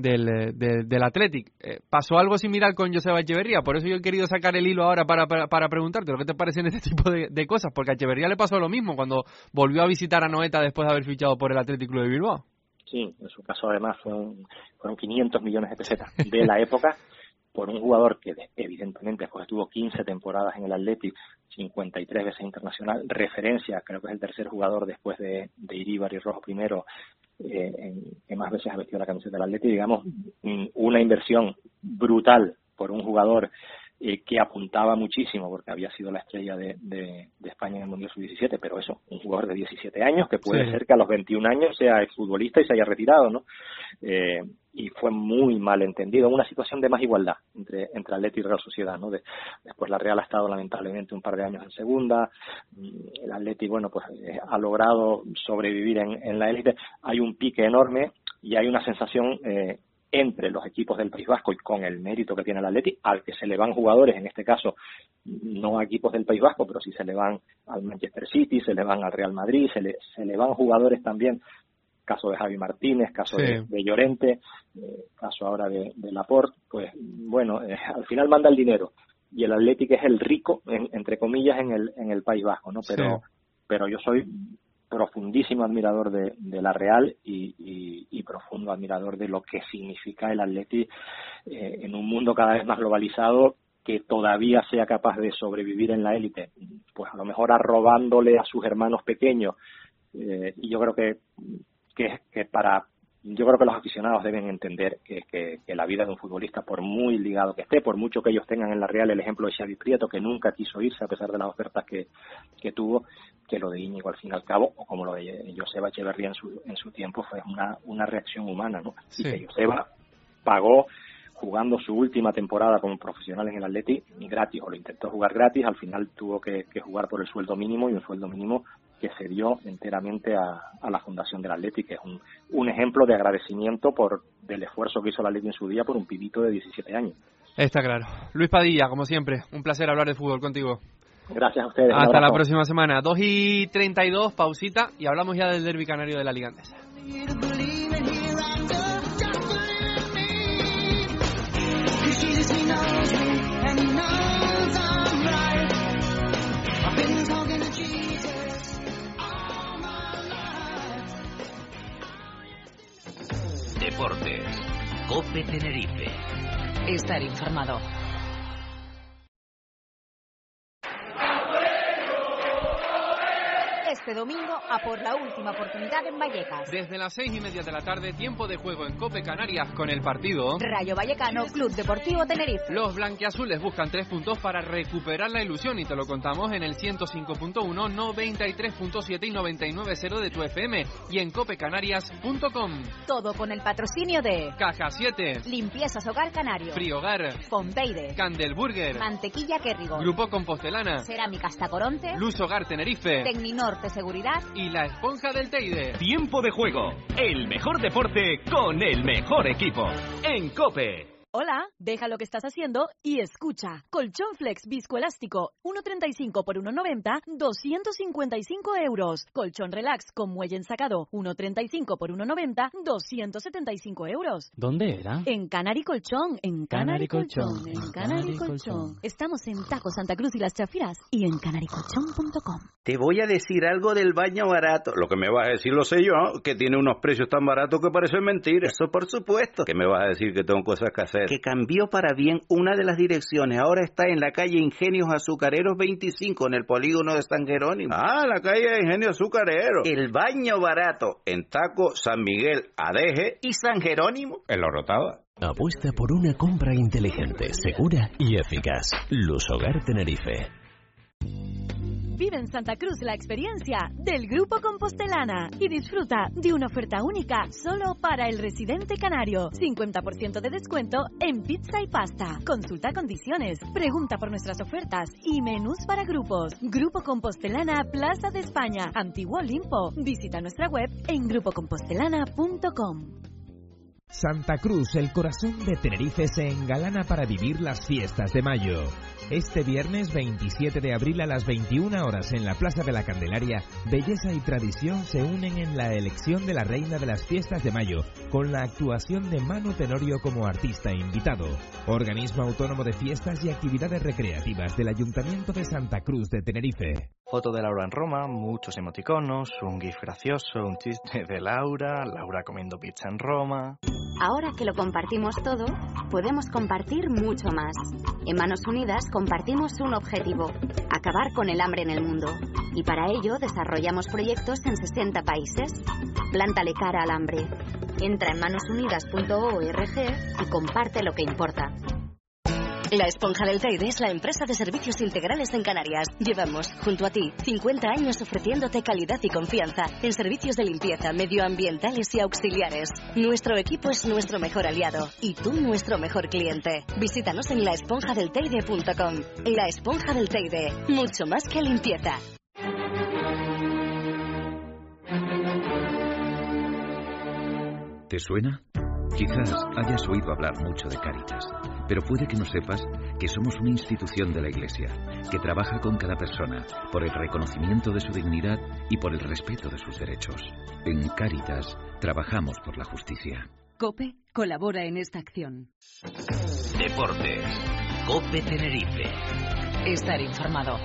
Athletic. Pasó algo similar con Joseba Echeverría, por eso yo he querido sacar el hilo ahora para preguntarte lo que te parecen este tipo de cosas, porque a Echeverría le pasó lo mismo cuando volvió a visitar a Noeta después de haber fichado por el Athletic Club de Bilbao. Sí, en su caso además fueron 500 millones de pesetas de la época, por un jugador que evidentemente pues estuvo 15 temporadas en el Athletic, 53 veces internacional, referencia, creo que es el tercer jugador después de Iríbar y Rojo primero, que más veces ha vestido la camiseta del Athletic, digamos, una inversión brutal por un jugador que apuntaba muchísimo porque había sido la estrella de España en el Mundial Sub-17, pero eso, un jugador de 17 años que puede ser que a los 21 años sea exfutbolista y se haya retirado, ¿no? Y fue muy mal entendido, una situación de más igualdad entre Athletic y Real Sociedad, ¿no? Después la Real ha estado lamentablemente un par de años en segunda, el Athletic, bueno, pues ha logrado sobrevivir en la élite, hay un pique enorme y hay una sensación entre los equipos del País Vasco y con el mérito que tiene el Athletic, al que se le van jugadores, en este caso no a equipos del País Vasco, pero sí se le van al Manchester City, se le van al Real Madrid, se le van jugadores también, caso de Javi Martínez, caso de Llorente, caso ahora de Laporte, pues bueno, al final manda el dinero y el Athletic es el rico, entre comillas, en el País Vasco, ¿no? Pero yo soy profundísimo admirador de la Real y profundo admirador de lo que significa el Athletic en un mundo cada vez más globalizado, que todavía sea capaz de sobrevivir en la élite, pues a lo mejor arrobándole a sus hermanos pequeños, y yo creo que yo creo que los aficionados deben entender que la vida de un futbolista, por muy ligado que esté, por mucho que ellos tengan en la Real el ejemplo de Xavi Prieto, que nunca quiso irse a pesar de las ofertas que tuvo, que lo de Íñigo al fin y al cabo, o como lo de Joseba Echeverría en su tiempo, fue una reacción humana, ¿no? Y que Joseba pagó jugando su última temporada como profesional en el Athletic gratis, o lo intentó jugar gratis, al final tuvo que jugar por el sueldo mínimo, y un sueldo mínimo que se dio enteramente a la fundación del Athletic, que es un ejemplo de agradecimiento del esfuerzo que hizo el Athletic en su día por un pibito de 17 años. Está claro. Luis Padilla, como siempre, un placer hablar de fútbol contigo. Gracias a ustedes. Hasta la próxima semana. 2:32, pausita, y hablamos ya del derbi canario de la Liga Andesa. Deportes. COPE Tenerife. Estar informado. Este domingo a por la última oportunidad en Vallecas. Desde las 6:30 de la tarde, tiempo de juego en COPE Canarias con el partido Rayo Vallecano, Club Deportivo Tenerife. Los blanquiazules buscan 3 puntos para recuperar la ilusión, y te lo contamos en el 105.1, 93.7 y 99.0 de tu FM y en copecanarias.com. Todo con el patrocinio de Caja 7, Limpiezas Hogar Canario, Friogar, Fonbeide, Candelburger, Mantequilla Kerrigo, Grupo Compostelana, Cerámicas Tacoronte, Luz Hogar Tenerife, Tecninorte Seguridad y La Esponja del Teide. Tiempo de juego, el mejor deporte con el mejor equipo. En COPE. Hola, deja lo que estás haciendo y escucha. Colchón Flex viscoelástico, 1,35 por 1,90, 255 euros. Colchón Relax con muelle ensacado, 1,35 por 1,90, 275 euros. ¿Dónde era? En Canary Colchón, en Canary Colchón, en Canary Colchón. Estamos en Tajo Santa Cruz y Las Chafiras y en canarycolchón.com. Te voy a decir algo del baño barato. Lo que me vas a decir lo sé yo, que tiene unos precios tan baratos que parecen mentiras. Eso por supuesto. Que me vas a decir que tengo cosas que hacer. Que cambió para bien una de las direcciones. Ahora está en la calle Ingenios Azucareros 25, en el polígono de San Jerónimo. Ah, la calle Ingenios Azucareros. El baño barato en Taco, San Miguel, Adeje y San Jerónimo. En la Orotava. Apuesta por una compra inteligente, segura y eficaz. Luz Hogar Tenerife. Vive en Santa Cruz la experiencia del Grupo Compostelana y disfruta de una oferta única solo para el residente canario. 50% de descuento en pizza y pasta. Consulta condiciones, pregunta por nuestras ofertas y menús para grupos. Grupo Compostelana, Plaza de España, Antiguo Olimpo. Visita nuestra web en grupocompostelana.com. Santa Cruz, el corazón de Tenerife, se engalana para vivir las fiestas de mayo. Este viernes 27 de abril a las 21 horas en la Plaza de la Candelaria, belleza y tradición se unen en la elección de la reina de las fiestas de mayo, con la actuación de Manu Tenorio como artista invitado. Organismo autónomo de fiestas y actividades recreativas del Ayuntamiento de Santa Cruz de Tenerife. Foto de Laura en Roma, muchos emoticonos, un gif gracioso, un chiste de Laura comiendo pizza en Roma. Ahora que lo compartimos todo, podemos compartir mucho más. En Manos Unidas compartimos un objetivo: acabar con el hambre en el mundo. Y para ello desarrollamos proyectos en 60 países. Plántale cara al hambre. Entra en manosunidas.org y comparte lo que importa. La Esponja del Teide es la empresa de servicios integrales en Canarias. Llevamos, junto a ti, 50 años ofreciéndote calidad y confianza en servicios de limpieza, medioambientales y auxiliares. Nuestro equipo es nuestro mejor aliado y tú nuestro mejor cliente. Visítanos en laesponjadelteide.com. La Esponja del Teide, mucho más que limpieza. ¿Te suena? Quizás hayas oído hablar mucho de Cáritas, pero puede que no sepas que somos una institución de la Iglesia que trabaja con cada persona por el reconocimiento de su dignidad y por el respeto de sus derechos. En Cáritas trabajamos por la justicia. COPE colabora en esta acción. Deportes. COPE Tenerife. Estar informado.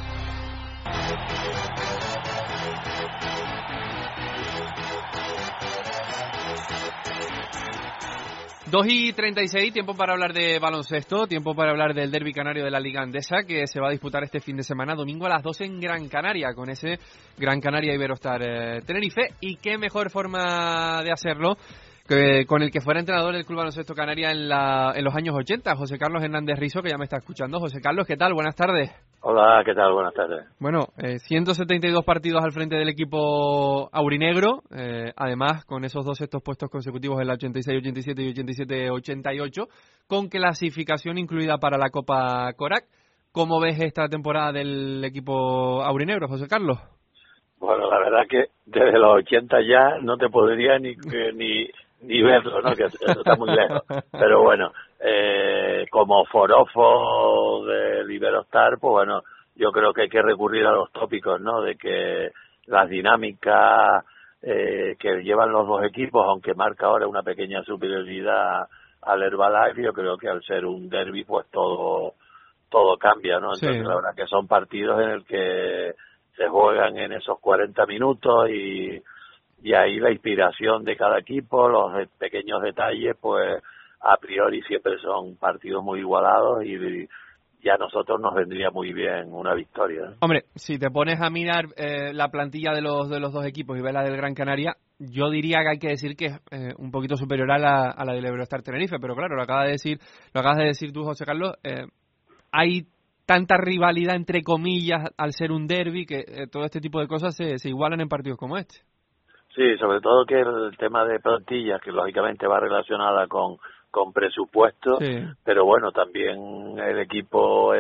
Dos y 36, tiempo para hablar de baloncesto, tiempo para hablar del derbi canario de la Liga Endesa, que se va a disputar este fin de semana, domingo a las 12 en Gran Canaria, con ese Gran Canaria Iberostar Tenerife. Y qué mejor forma de hacerlo que con el que fuera entrenador del Club Baloncesto Canaria en los años 80, José Carlos Hernández Rizo, que ya me está escuchando. José Carlos, ¿qué tal? Buenas tardes. Hola, ¿qué tal? Buenas tardes. Bueno, 172 partidos al frente del equipo aurinegro, además con esos dos sextos puestos consecutivos en la 86-87 y 87-88, con clasificación incluida para la Copa Corac. ¿Cómo ves esta temporada del equipo aurinegro, José Carlos? Bueno, la verdad que desde los 80 ya no te podría ni verlo, ¿no? Que eso está muy lejos. Pero bueno, como forofo del Iberostar, pues bueno, yo creo que hay que recurrir a los tópicos, ¿no? De que las dinámicas que llevan los dos equipos, aunque marca ahora una pequeña superioridad al Herbalife, yo creo que al ser un derbi, pues todo cambia, ¿no? Entonces, sí, la verdad que son partidos en el que se juegan en esos 40 minutos y ahí la inspiración de cada equipo, los pequeños detalles, pues a priori siempre son partidos muy igualados y a nosotros nos vendría muy bien una victoria. Hombre, si te pones a mirar la plantilla de los dos equipos y ves la del Gran Canaria, yo diría que hay que decir que es un poquito superior a la del Iberostar Tenerife, pero claro, lo acabas de decir tú, José Carlos, hay tanta rivalidad entre comillas al ser un derbi que todo este tipo de cosas se igualan en partidos como este. Sí, sobre todo que el tema de plantillas, que lógicamente va relacionada con presupuesto, sí, pero bueno, también el equipo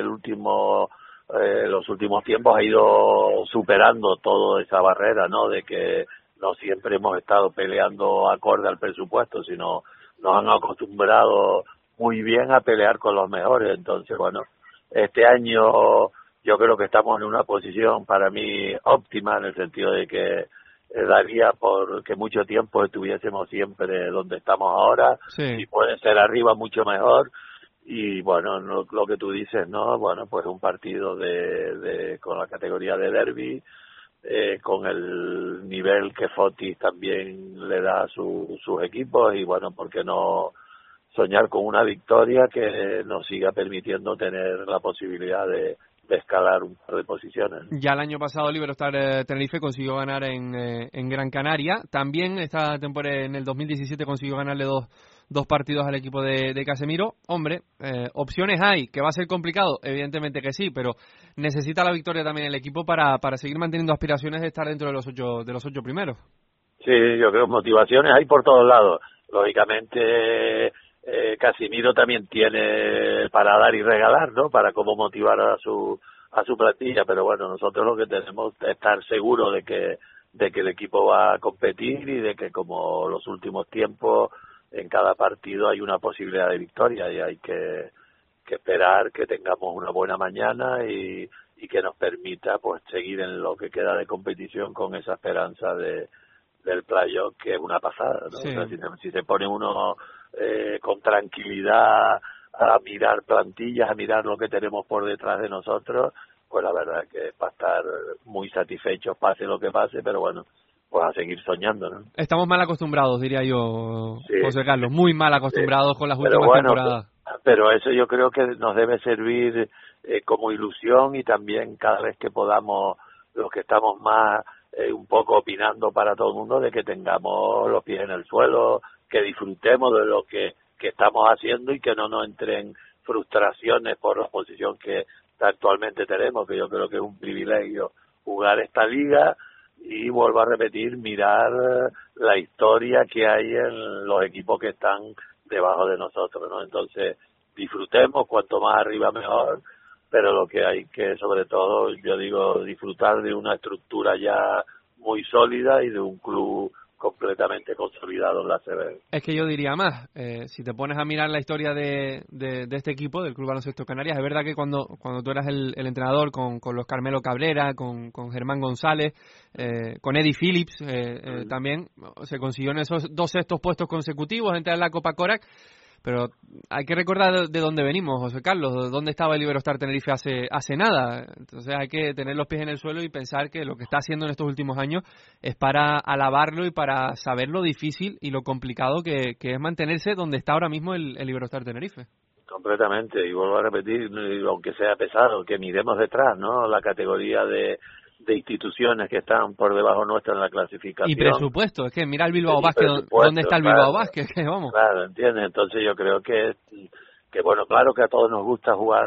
los últimos tiempos ha ido superando toda esa barrera, ¿no? De que no siempre hemos estado peleando acorde al presupuesto, sino nos han acostumbrado muy bien a pelear con los mejores. Entonces, bueno, este año yo creo que estamos en una posición para mí óptima, en el sentido de que daría por que mucho tiempo estuviésemos siempre donde estamos ahora, sí, y puede ser arriba mucho mejor. Y bueno, lo que tú dices, ¿no? Bueno, pues un partido con la categoría de derbi, con el nivel que Fotis también le da a sus equipos, y bueno, ¿por qué no soñar con una victoria que nos siga permitiendo tener la posibilidad de escalar un par de posiciones? Ya el año pasado el Iberostar Tenerife consiguió ganar en Gran Canaria. También esta temporada, en el 2017, consiguió ganarle dos partidos al equipo de Casemiro. Hombre, opciones hay. ¿Que va a ser complicado? Evidentemente que sí, pero necesita la victoria también el equipo para seguir manteniendo aspiraciones de estar dentro de los ocho primeros. Sí, yo creo que motivaciones hay por todos lados. Lógicamente Casemiro también tiene para dar y regalar, ¿no? Para cómo motivar a su plantilla, pero bueno, nosotros lo que tenemos es estar seguros de que el equipo va a competir y de que, como los últimos tiempos, en cada partido hay una posibilidad de victoria, y hay que esperar que tengamos una buena mañana y que nos permita pues seguir en lo que queda de competición con esa esperanza del playoff, que es una pasada, ¿no? Sí. O sea, si se pone uno con tranquilidad a mirar plantillas, a mirar lo que tenemos por detrás de nosotros, pues la verdad que va a estar muy satisfecho, pase lo que pase. Pero bueno, pues a seguir soñando, ¿no? Estamos mal acostumbrados, diría yo, Sí. José Carlos, muy mal acostumbrados con las Pero últimas bueno, temporadas. Pero eso yo creo que nos debe servir como ilusión, y también cada vez que podamos, los que estamos más un poco opinando para todo el mundo, de que tengamos los pies en el suelo, que disfrutemos de lo que estamos haciendo y que no nos entren frustraciones por la posición que actualmente tenemos, que yo creo que es un privilegio jugar esta liga. Y vuelvo a repetir, mirar la historia que hay en los equipos que están debajo de nosotros, ¿no? Entonces, disfrutemos, cuanto más arriba mejor, pero lo que hay que, sobre todo, yo digo, disfrutar de una estructura ya muy sólida y de un club completamente consolidado en la ACB. Es que yo diría más, si te pones a mirar la historia de este equipo, del Club Baloncesto Canarias, es verdad que cuando tú eras el entrenador con los Carmelo Cabrera, con Germán González, con Eddie Phillips, también se consiguió en esos 2 sextos puestos consecutivos, entrar en la Copa Korak, pero hay que recordar de dónde venimos, José Carlos, dónde estaba el Iberostar Tenerife hace nada. Entonces hay que tener los pies en el suelo y pensar que lo que está haciendo en estos últimos años es para alabarlo y para saber lo difícil y lo complicado que es mantenerse donde está ahora mismo el Iberostar Tenerife. Completamente, y vuelvo a repetir, aunque sea pesado, que miremos detrás, ¿no? La categoría de instituciones que están por debajo nuestra en la clasificación. Y presupuesto, es que mira el Bilbao Basket, ¿dónde está el Bilbao Basket? Vamos. Claro, ¿entiendes? Entonces yo creo que bueno, claro que a todos nos gusta jugar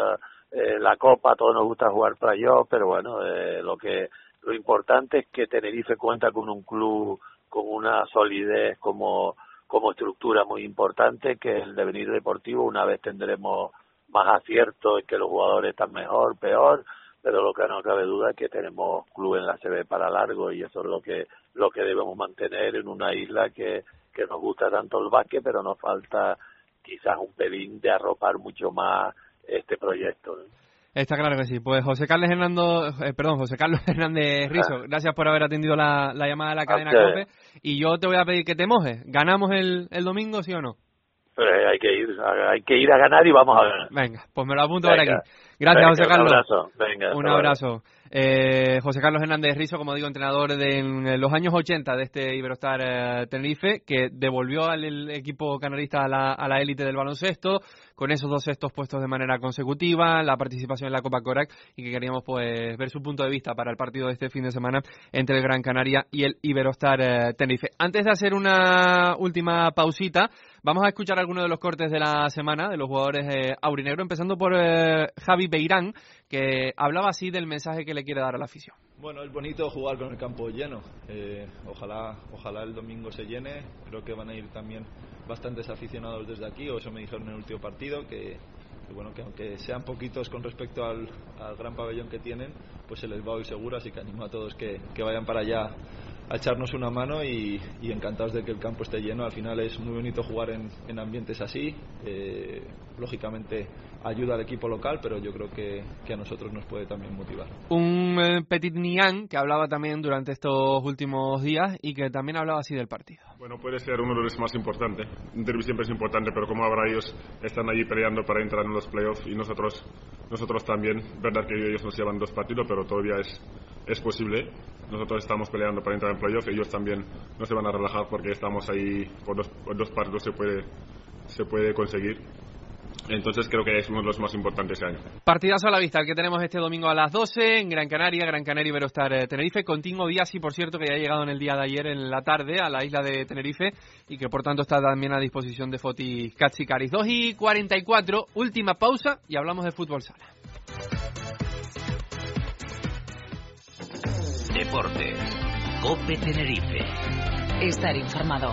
la Copa, a todos nos gusta jugar playoff, pero bueno, lo importante es que Tenerife cuenta con un club con una solidez como estructura muy importante, que es el devenir deportivo. Una vez tendremos más aciertos en que los jugadores están mejor, peor, pero lo que no cabe duda es que tenemos club en la ACB para largo, y eso es lo que debemos mantener en una isla que nos gusta tanto el básquet, pero nos falta quizás un pelín de arropar mucho más este proyecto, ¿no? Está claro que sí. Pues José Carlos Hernández Rizo, gracias por haber atendido la llamada de la cadena COPE, y yo te voy a pedir que te mojes. ¿Ganamos el domingo, sí o no? Hay que ir a ganar y vamos a ganar. Venga, pues me lo apunto por aquí. Gracias, José Carlos. Un abrazo. Venga, un abrazo. José Carlos Hernández Rizo, como digo, entrenador de los años 80 de este Iberostar Tenerife, que devolvió al equipo canarista a la élite del baloncesto, con esos 2 sextos puestos de manera consecutiva, la participación en la Copa Korak, y que queríamos pues ver su punto de vista para el partido de este fin de semana entre el Gran Canaria y el Iberostar Tenerife. Antes de hacer una última pausita, vamos a escuchar algunos de los cortes de la semana de los jugadores aurinegros, empezando por Javi Beirán, que hablaba así del mensaje que le quiere dar a la afición. Bueno, es bonito jugar con el campo lleno. Ojalá el domingo se llene. Creo que van a ir también bastantes aficionados desde aquí, o eso me dijeron en el último partido, que aunque sean poquitos con respecto al gran pabellón que tienen, pues se les va a oír seguro, así que animo a todos que vayan para allá a echarnos una mano, y encantados de que el campo esté lleno. Al final es muy bonito jugar en ambientes así, lógicamente ayuda al equipo local, pero yo creo que a nosotros nos puede también motivar. Un Petit Niang que hablaba también durante estos últimos días y que también hablaba así del partido. Bueno, puede ser uno de los más importantes. Un derbi siempre es importante, pero como ahora ellos están allí peleando para entrar en los playoffs, y nosotros también. Verdad que ellos nos llevan 2 partidos, pero todavía es posible. Nosotros estamos peleando para entrar en playoff, ellos también no se van a relajar, porque estamos ahí por dos partidos se puede conseguir. Entonces creo que es uno de los más importantes este año. Partidazo a la vista, el que tenemos este domingo a las 12 en Gran Canaria Iberostar Tenerife, con Tino Díaz, y por cierto que ya ha llegado en el día de ayer en la tarde a la isla de Tenerife, y que por tanto está también a disposición de Fotis Katsikaris. 2:44, última pausa y hablamos de fútbol sala. Deportes, COPE Tenerife. Estar informado.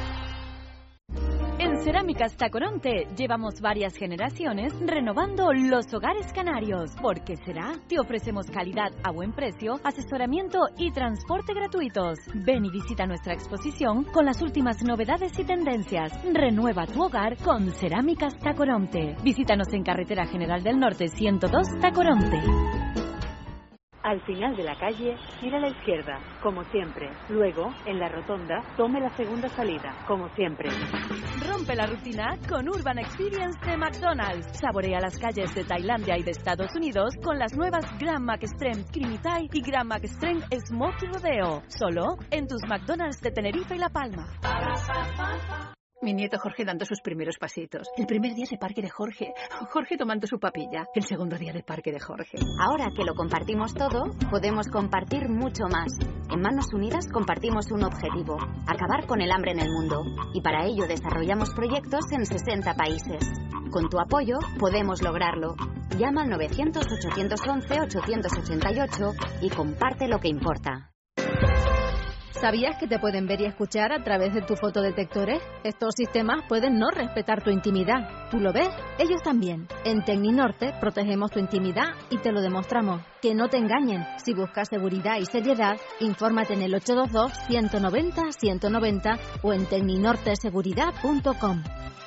En Cerámicas Tacoronte llevamos varias generaciones renovando los hogares canarios. ¿Por qué será? Te ofrecemos calidad a buen precio, asesoramiento y transporte gratuitos. Ven y visita nuestra exposición con las últimas novedades y tendencias. Renueva tu hogar con Cerámicas Tacoronte. Visítanos en Carretera General del Norte 102 Tacoronte. Al final de la calle, gira a la izquierda, como siempre. Luego, en la rotonda, tome la segunda salida, como siempre. Rompe la rutina con Urban Experience de McDonald's. Saborea las calles de Tailandia y de Estados Unidos con las nuevas Grand Mac Extreme Creamy Thai y Grand Mac Extreme Smoky Rodeo. Solo en tus McDonald's de Tenerife y La Palma. Mi nieto Jorge dando sus primeros pasitos. El primer día de parque de Jorge. Jorge tomando su papilla. El segundo día de parque de Jorge. Ahora que lo compartimos todo, podemos compartir mucho más. En Manos Unidas compartimos un objetivo: acabar con el hambre en el mundo. Y para ello desarrollamos proyectos en 60 países. Con tu apoyo podemos lograrlo. Llama al 900-811-888 y comparte lo que importa. ¿Sabías que te pueden ver y escuchar a través de tus fotodetectores? Estos sistemas pueden no respetar tu intimidad. ¿Tú lo ves? Ellos también. En Tecninorte protegemos tu intimidad y te lo demostramos. Que no te engañen. Si buscas seguridad y seriedad, infórmate en el 822-190-190 o en tecninorteseguridad.com.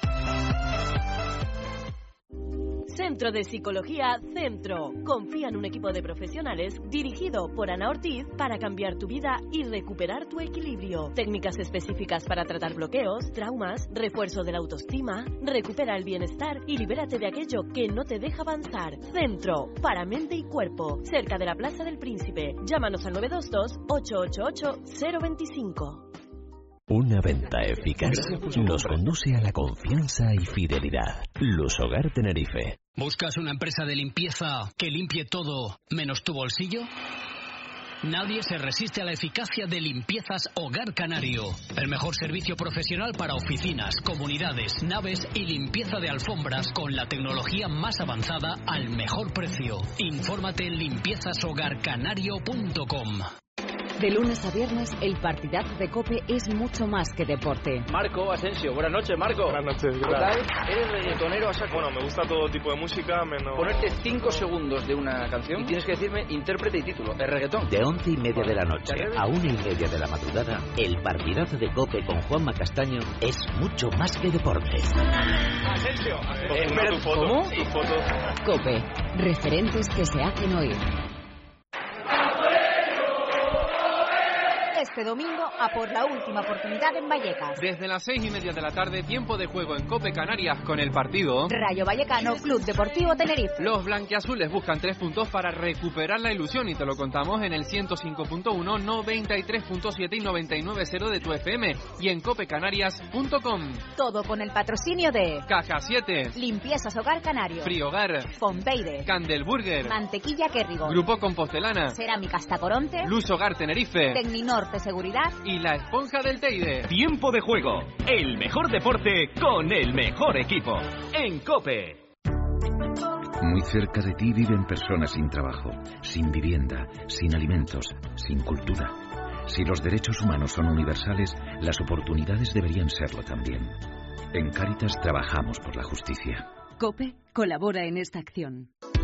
Centro de Psicología Centro. Confía en un equipo de profesionales dirigido por Ana Ortiz para cambiar tu vida y recuperar tu equilibrio. Técnicas específicas para tratar bloqueos, traumas, refuerzo de la autoestima, recupera el bienestar y libérate de aquello que no te deja avanzar. Centro para mente y cuerpo, cerca de la Plaza del Príncipe. Llámanos al 922-888-025. Una venta eficaz nos conduce a la confianza y fidelidad. Lusogar Tenerife. ¿Buscas una empresa de limpieza que limpie todo menos tu bolsillo? Nadie se resiste a la eficacia de Limpiezas Hogar Canario. El mejor servicio profesional para oficinas, comunidades, naves y limpieza de alfombras con la tecnología más avanzada al mejor precio. Infórmate en limpiezashogarcanario.com. De lunes a viernes, el partidazo de COPE es mucho más que deporte. Marco Asensio, buenas noches, Marco. Buenas noches, ¿qué tal? ¿Eres reggaetonero a saco? Bueno, me gusta todo tipo de música, menos... Ponerte 5 segundos de una canción y tienes que decirme intérprete y título. ¿Es reggaetón? De 11:30 de la noche a 1:30 de la madrugada, el partidazo de COPE con Juanma Castaño es mucho más que deporte. Asensio, espera, tu foto. ¿cómo? Tu foto. COPE, referentes que se hacen oír. Este domingo a por la última oportunidad en Vallecas. Desde las 6:30 de la tarde, tiempo de juego en COPE Canarias con el partido Rayo Vallecano, Club Deportivo Tenerife. Los blanquiazules buscan 3 puntos para recuperar la ilusión y te lo contamos en el 105.1, 93.7 y 99.0 de tu FM y en copecanarias.com. Todo con el patrocinio de Caja 7, Limpiezas Hogar Canario, Friogar, Fonpeide, Candelburger, Mantequilla Kerrigo, Grupo Compostelana, Cerámicas Tacoronte, Lusogar Tenerife, Tecninorte Seguridad y La Esponja del Teide. Tiempo de juego, el mejor deporte con el mejor equipo, en COPE. Muy cerca de ti viven personas sin trabajo, sin vivienda, sin alimentos, sin cultura. Si los derechos humanos son universales, las oportunidades deberían serlo también. En Cáritas trabajamos por la justicia. COPE colabora en esta acción.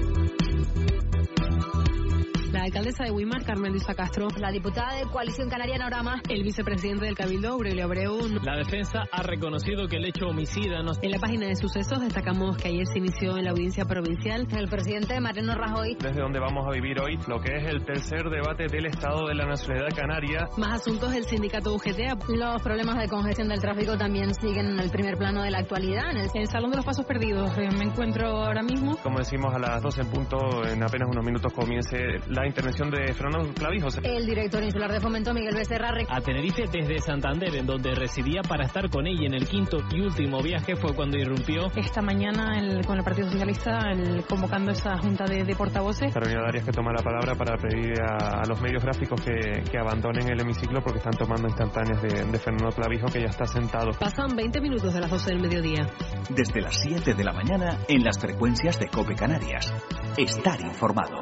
La alcaldesa de Güímar, Carmen Luisa Castro. La diputada de Coalición Canaria Norama. El vicepresidente del Cabildo, Aurelio Abreu. La defensa ha reconocido que el hecho homicida no... En la página de sucesos destacamos que ayer se inició en la audiencia provincial el presidente Mariano Rajoy. Desde donde vamos a vivir hoy lo que es el tercer debate del Estado de la Nacionalidad Canaria. Más asuntos del sindicato UGT. Los problemas de congestión del tráfico también siguen en el primer plano de la actualidad. En el Salón de los Pasos Perdidos me encuentro ahora mismo. Como decimos, a las 12 en punto, en apenas unos minutos comience la intervención de Fernando Clavijos. El director insular de Fomento, Miguel Becerra. A Tenerife desde Santander, en donde residía para estar con ella en el quinto y último viaje, fue cuando irrumpió. Esta mañana con el Partido Socialista, convocando esa junta de portavoces. Carolina Darias, que toma la palabra para pedir a los medios gráficos que abandonen el hemiciclo porque están tomando instantáneas de Fernando Clavijo, que ya está sentado. Pasan 20 minutos de las 12 del mediodía. Desde las 7 de la mañana en las frecuencias de COPE Canarias. Estar informado.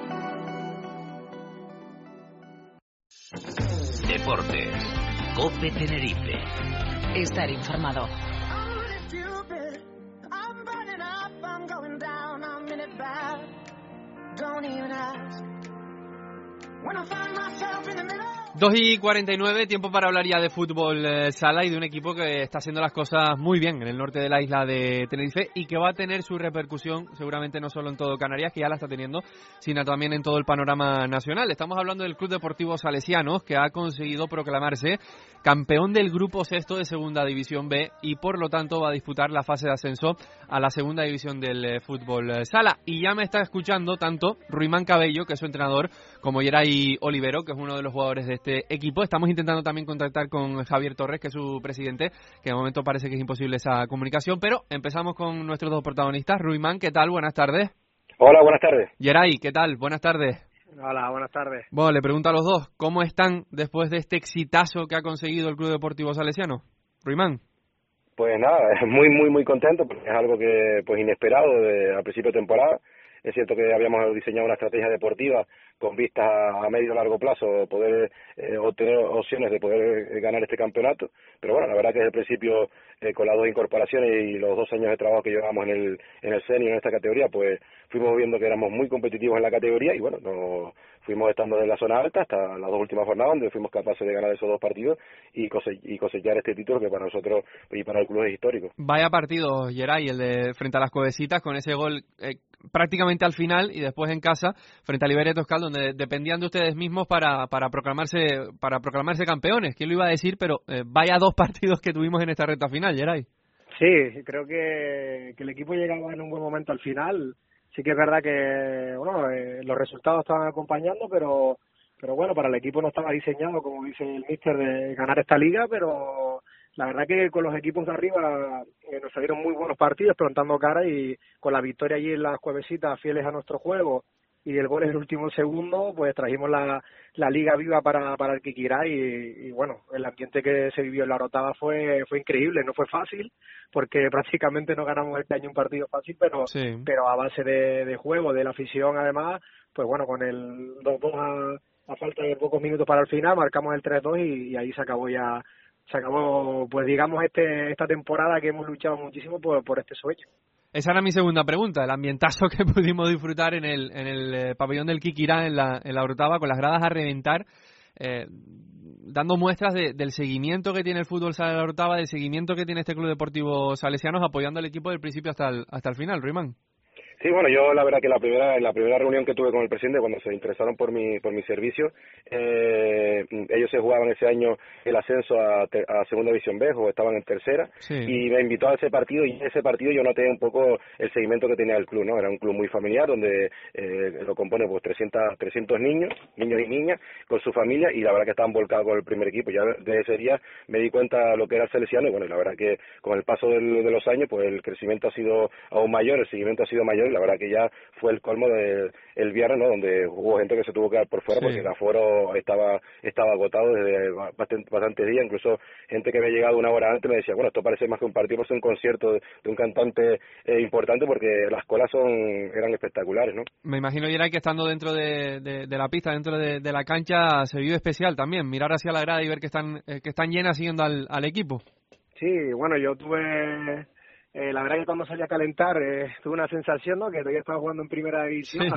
Deportes. COPE Tenerife. Estar informado. 2:49, tiempo para hablar ya de fútbol sala y de un equipo que está haciendo las cosas muy bien en el norte de la isla de Tenerife y que va a tener su repercusión seguramente no solo en todo Canarias, que ya la está teniendo, sino también en todo el panorama nacional. Estamos hablando del Club Deportivo Salesianos, que ha conseguido proclamarse campeón del grupo sexto de Segunda División B y por lo tanto va a disputar la fase de ascenso a la Segunda División del fútbol sala. Y ya me está escuchando tanto Ruimán Cabello, que es su entrenador, como Yeray Olivero, que es uno de los jugadores de este equipo. Estamos intentando también contactar con Javier Torres, que es su presidente, que de momento parece que es imposible esa comunicación, pero empezamos con nuestros dos protagonistas. Ruimán, ¿qué tal? Buenas tardes. Hola, buenas tardes. Yeray, ¿qué tal? Buenas tardes. Hola, buenas tardes. Bueno, le pregunto a los dos, ¿cómo están después de este exitazo que ha conseguido el Club Deportivo Salesiano? Ruimán. Pues nada, muy contento, porque es algo que pues inesperado a principio de temporada. Es cierto que habíamos diseñado una estrategia deportiva con vistas a medio y largo plazo, poder obtener opciones de poder ganar este campeonato, pero bueno, la verdad que desde el principio, con las dos incorporaciones y los 2 años de trabajo que llevamos en el senior, en esta categoría, pues fuimos viendo que éramos muy competitivos en la categoría y bueno, nos fuimos estando en la zona alta hasta las 2 últimas jornadas, donde fuimos capaces de ganar esos 2 partidos y cosechar este título que para nosotros y para el club es histórico. Vaya partido, Yeray, el de frente a las Cuevecitas, con ese gol prácticamente al final y después en casa frente a Liberia Toscal, donde dependían de ustedes mismos para proclamarse campeones. ¿Quién lo iba a decir? Pero vaya 2 partidos que tuvimos en esta recta final, Yeray. Sí, creo que el equipo llegaba en un buen momento al final. Sí que es verdad que bueno, los resultados estaban acompañando, pero bueno, para el equipo no estaba diseñado, como dice el míster, de ganar esta liga, pero la verdad que con los equipos de arriba nos salieron muy buenos partidos, plantando cara, y con la victoria allí en las Cuevecitas, fieles a nuestro juego, y el gol en el último segundo, pues trajimos la liga viva para el Kikirá y bueno, el ambiente que se vivió en la Orotava fue increíble. No fue fácil, porque prácticamente no ganamos este año un partido fácil, pero a base de juego, de la afición además, pues bueno, con el 2-2 a falta de pocos minutos para el final, marcamos el 3-2 y ahí se acabó, pues digamos, esta temporada que hemos luchado muchísimo por este sueño. Esa era mi segunda pregunta, el ambientazo que pudimos disfrutar en el pabellón del Kikirá en la Orotava, con las gradas a reventar, dando muestras del seguimiento que tiene el fútbol sala de la Orotava, del seguimiento que tiene este Club Deportivo Salesianos, apoyando al equipo del principio hasta el final, Ruimán. Sí, bueno, yo la verdad que la primera reunión que tuve con el presidente, cuando se interesaron por mi servicio, ellos se jugaban ese año el ascenso a Segunda División B, o estaban en tercera, y me invitó a ese partido, y en ese partido yo noté un poco el seguimiento que tenía el club, ¿no? Era un club muy familiar, donde lo compone pues 300 niños y niñas, con su familia, y la verdad que estaban volcados con el primer equipo. Ya desde ese día me di cuenta de lo que era el Salesiano, y bueno, la verdad que con el paso de los años, pues el crecimiento ha sido aún mayor, el seguimiento ha sido mayor, y la verdad que ya fue el colmo el viernes, ¿no? Donde hubo gente que se tuvo que quedar por fuera, porque el aforo estaba agotado desde bastantes días. Incluso gente que había llegado una hora antes me decía, bueno, esto parece más que un partido, pues un concierto de un cantante importante, porque las colas eran espectaculares, ¿no? Me imagino, Yeray, que estando dentro de la pista, dentro de la cancha, se vive especial también, mirar hacia la grada y ver que están llenas siguiendo al equipo. Sí, bueno, yo tuve... la verdad que cuando salí a calentar tuve una sensación, ¿no? Que todavía estaba jugando en primera división,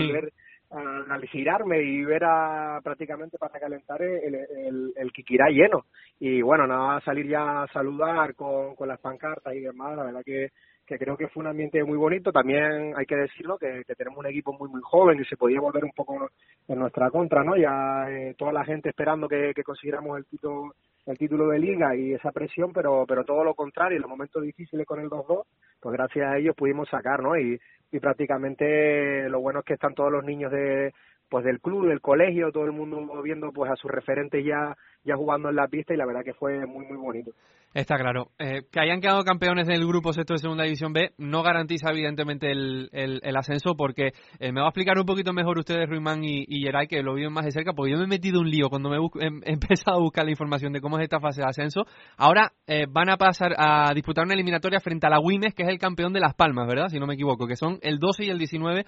al girarme y ver prácticamente para calentar el Kikirá lleno. Y bueno, nada, salir ya a saludar con las pancartas y demás, la verdad que creo que fue un ambiente muy bonito. También hay que decirlo que tenemos un equipo muy joven y se podía volver un poco en nuestra contra, ¿no? Ya toda la gente esperando que consiguiéramos el título de liga y esa presión, pero todo lo contrario, en los momentos difíciles con el 2-2, pues gracias a ellos pudimos sacar, ¿no? Y prácticamente lo bueno es que están todos los niños del club, del colegio, todo el mundo viendo pues a sus referentes ya jugando en la pista, y la verdad que fue muy bonito. Está claro. Que hayan quedado campeones del grupo sexto de Segunda División B no garantiza evidentemente el ascenso, porque me va a explicar un poquito mejor ustedes, Ruimán y Yeray, que lo viven más de cerca, porque yo me he metido un lío cuando he empezado a buscar la información de cómo es esta fase de ascenso. Ahora van a pasar a disputar una eliminatoria frente a la Güimes, que es el campeón de Las Palmas, ¿verdad? Si no me equivoco, que son el 12 y el 19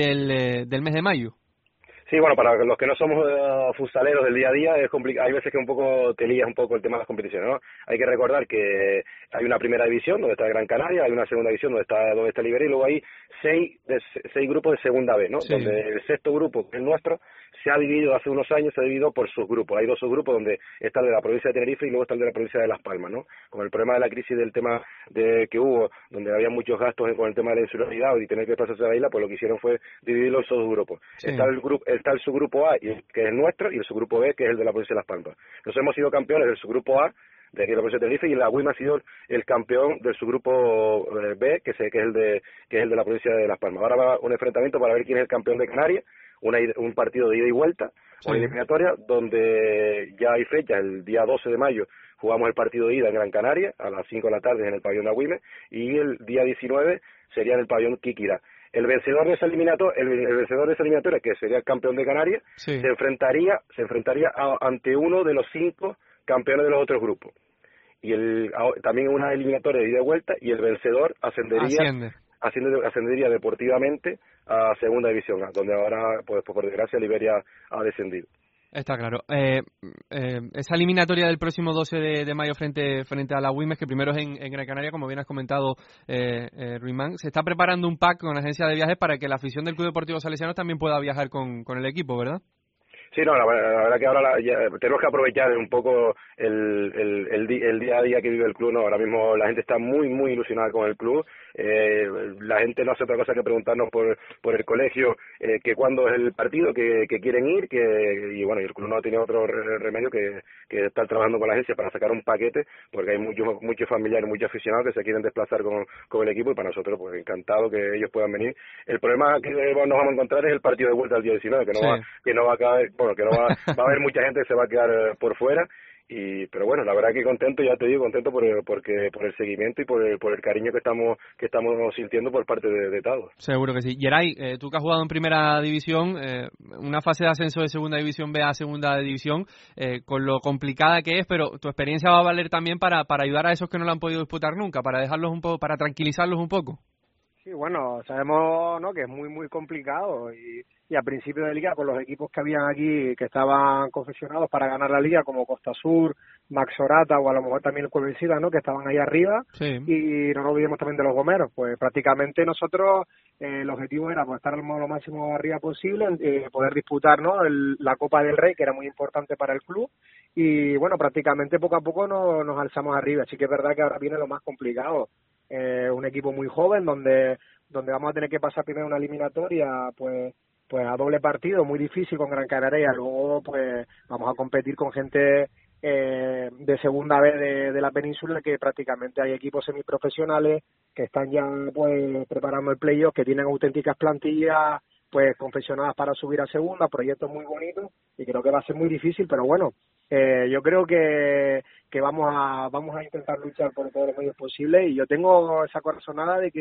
del mes de mayo. Sí, bueno, para los que no somos futsaleros del día a día, es complicado. Hay veces que un poco te lías un poco el tema de las competiciones, ¿no? Hay que recordar que hay una primera división donde está Gran Canaria, hay una segunda división donde está Liberia, y luego hay seis grupos de segunda B, ¿no? Donde el sexto grupo, que es nuestro, se ha dividido hace unos años, se ha dividido por subgrupos. Hay 2 subgrupos donde está el de la provincia de Tenerife y luego está el de la provincia de Las Palmas, ¿no? Con el problema de la crisis del tema de que hubo, donde había muchos gastos con el tema de la insularidad y tener que pasarse a la isla, pues lo que hicieron fue dividirlo en subgrupos. Sí. Está el subgrupo A, que es el nuestro, y el subgrupo B, que es el de la provincia de Las Palmas. Nosotros hemos sido campeones del subgrupo A, de aquí de la provincia de Tenerife, y la UIM ha sido el campeón del subgrupo B, que es el de la provincia de Las Palmas. Ahora va un enfrentamiento para ver quién es el campeón de Canarias, un partido de ida y vuelta, sí, una eliminatoria, donde ya hay fecha, el día 12 de mayo jugamos el partido de ida en Gran Canaria, a las 5 de la tarde en el pabellón de Agüime, y el día 19 sería en el pabellón Quiquira. El vencedor de esa eliminatoria, que sería el campeón de Canarias, sí, se enfrentaría ante uno de los 5 campeones de los otros grupos. Y también una eliminatoria de ida y vuelta, y el vencedor ascendería deportivamente a segunda división, donde ahora, pues por desgracia, Liberia ha descendido. Está claro. Esa eliminatoria del próximo 12 de mayo frente a la Wimes, que primero es en Gran Canaria, como bien has comentado, Ruimán, se está preparando un pack con la agencia de viajes para que la afición del Club Deportivo Salesianos también pueda viajar con el equipo, ¿verdad? Sí, no, la verdad que ahora tenemos que aprovechar un poco el día a día que vive el club, ¿no? Ahora mismo la gente está muy, muy ilusionada con el club. La gente no hace otra cosa que preguntarnos por el colegio que cuándo es el partido, que quieren ir, y bueno, y el club no tiene otro remedio que estar trabajando con la agencia para sacar un paquete, porque hay muchos familiares, muchos aficionados que se quieren desplazar con el equipo, y para nosotros pues encantado que ellos puedan venir. El problema que nos vamos a encontrar es el partido de vuelta al día 19, que no va a caber, bueno, que no va a haber mucha gente que se va a quedar por fuera. Pero bueno, la verdad que contento, ya te digo, contento por el seguimiento y por el cariño que estamos sintiendo por parte de todos. Seguro que sí. Yeray, tú que has jugado en primera división, una fase de ascenso de segunda división B a segunda división, con lo complicada que es, pero tu experiencia va a valer también para ayudar a esos que no la han podido disputar nunca, para dejarlos un poco, para tranquilizarlos un poco. Sí, bueno, sabemos, ¿no?, que es muy, muy complicado, y a principio de liga, con los equipos que habían aquí, que estaban confeccionados para ganar la liga, como Costa Sur, Maxorata, o a lo mejor también el Cuevecida, ¿no?, que estaban ahí arriba, sí, y no nos olvidemos también de los Gomeros. Pues prácticamente nosotros, el objetivo era pues estar lo máximo arriba posible, poder disputar, ¿no?, la Copa del Rey, que era muy importante para el club, y bueno, prácticamente poco a poco nos alzamos arriba. Así que es verdad que ahora viene lo más complicado. Un equipo muy joven donde vamos a tener que pasar primero una eliminatoria pues a doble partido, muy difícil con Gran Canaria, luego pues vamos a competir con gente de segunda vez de la península, que prácticamente hay equipos semiprofesionales que están ya pues preparando el playoff, que tienen auténticas plantillas pues confeccionadas para subir a segunda, proyectos muy bonitos, y creo que va a ser muy difícil, pero bueno, yo creo que vamos a intentar luchar por todos los medios posibles, y yo tengo esa corazonada de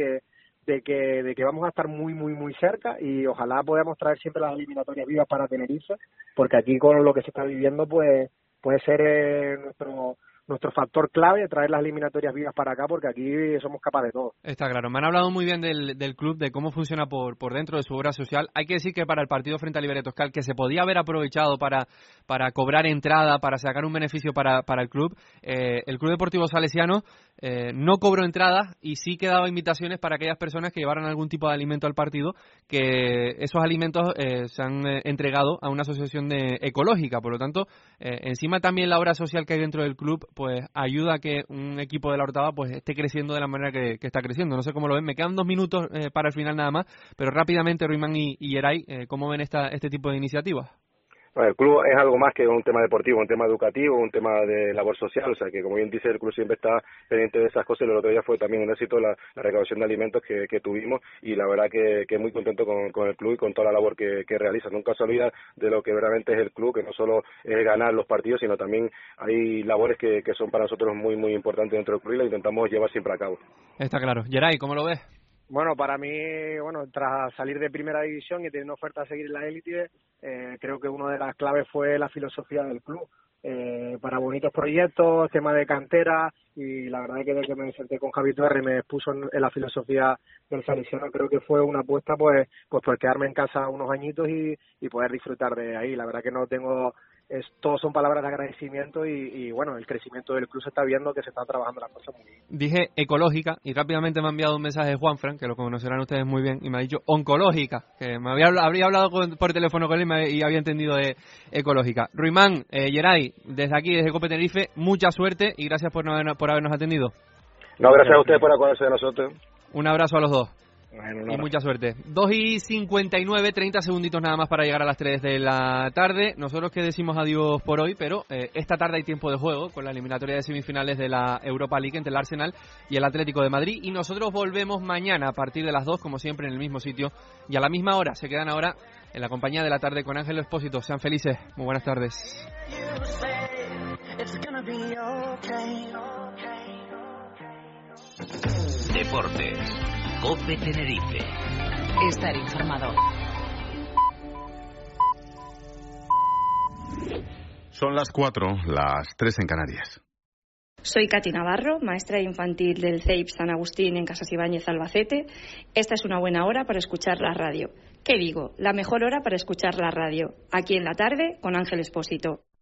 que vamos a estar muy, muy, muy cerca, y ojalá podamos traer siempre las eliminatorias vivas para Tenerife, porque aquí con lo que se está viviendo pues puede ser nuestro factor clave, traer las eliminatorias vivas para acá, porque aquí somos capaces de todo. Está claro. Me han hablado muy bien del club, de cómo funciona por dentro, de su obra social. Hay que decir que para el partido frente a Liberia Toscal, que se podía haber aprovechado para cobrar entrada, para sacar un beneficio para el club, el Club Deportivo Salesiano no cobró entrada, y sí que daba invitaciones para aquellas personas que llevaran algún tipo de alimento al partido, que esos alimentos se han entregado a una asociación ecológica. Por lo tanto, encima también la obra social que hay dentro del club pues ayuda a que un equipo de la Orotava pues esté creciendo de la manera que está creciendo. No sé cómo lo ven. Me quedan 2 minutos para el final nada más, pero rápidamente, Ruimán y Yeray, ¿cómo ven este tipo de iniciativas? Bueno, el club es algo más que un tema deportivo, un tema educativo, un tema de labor social, o sea que, como bien dice, el club siempre está pendiente de esas cosas, y el otro día fue también un éxito la recaudación de alimentos que tuvimos, y la verdad que muy contento con el club y con toda la labor que realiza. Nunca se olvida de lo que verdaderamente es el club, que no solo es ganar los partidos, sino también hay labores que son para nosotros muy, muy importantes dentro del club, y las intentamos llevar siempre a cabo. Está claro. Yeray, ¿cómo lo ves? Bueno, para mí, tras salir de primera división y tener oferta a seguir en la élite, creo que una de las claves fue la filosofía del club. Para bonitos proyectos, tema de cantera, y la verdad es que desde que me senté con Javi Torres y me expuso en la filosofía del Salesiano, creo que fue una apuesta pues por quedarme en casa unos añitos y poder disfrutar de ahí. La verdad que no tengo todos son palabras de agradecimiento y bueno, el crecimiento del club se está viendo que se está trabajando las cosas muy bien. Dije ecológica y rápidamente me ha enviado un mensaje de Juanfran, que lo conocerán ustedes muy bien, y me ha dicho oncológica, que habría hablado por teléfono con él y había entendido de ecológica. Ruimán, Geray, desde aquí, desde COPE Tenerife, mucha suerte y gracias por habernos atendido. No, gracias a ustedes por acordarse de nosotros. Un abrazo a los dos. Bueno, y mucha suerte. 2:59, 30 segunditos nada más para llegar a las 3 de la tarde. Nosotros que decimos adiós por hoy, pero esta tarde hay tiempo de juego con la eliminatoria de semifinales de la Europa League entre el Arsenal y el Atlético de Madrid. Y nosotros volvemos mañana a partir de las 2, como siempre, en el mismo sitio y a la misma hora. Se quedan ahora en la compañía de la tarde con Ángel Expósito. Sean felices. Muy buenas tardes. Deportes. COPE Tenerife. Estar informado. Son las 4, las 3 en Canarias. Soy Katy Navarro, maestra infantil del CEIP San Agustín en Casas Ibáñez, Albacete. Esta es una buena hora para escuchar la radio. ¿Qué digo? La mejor hora para escuchar la radio. Aquí en la tarde con Ángel Expósito.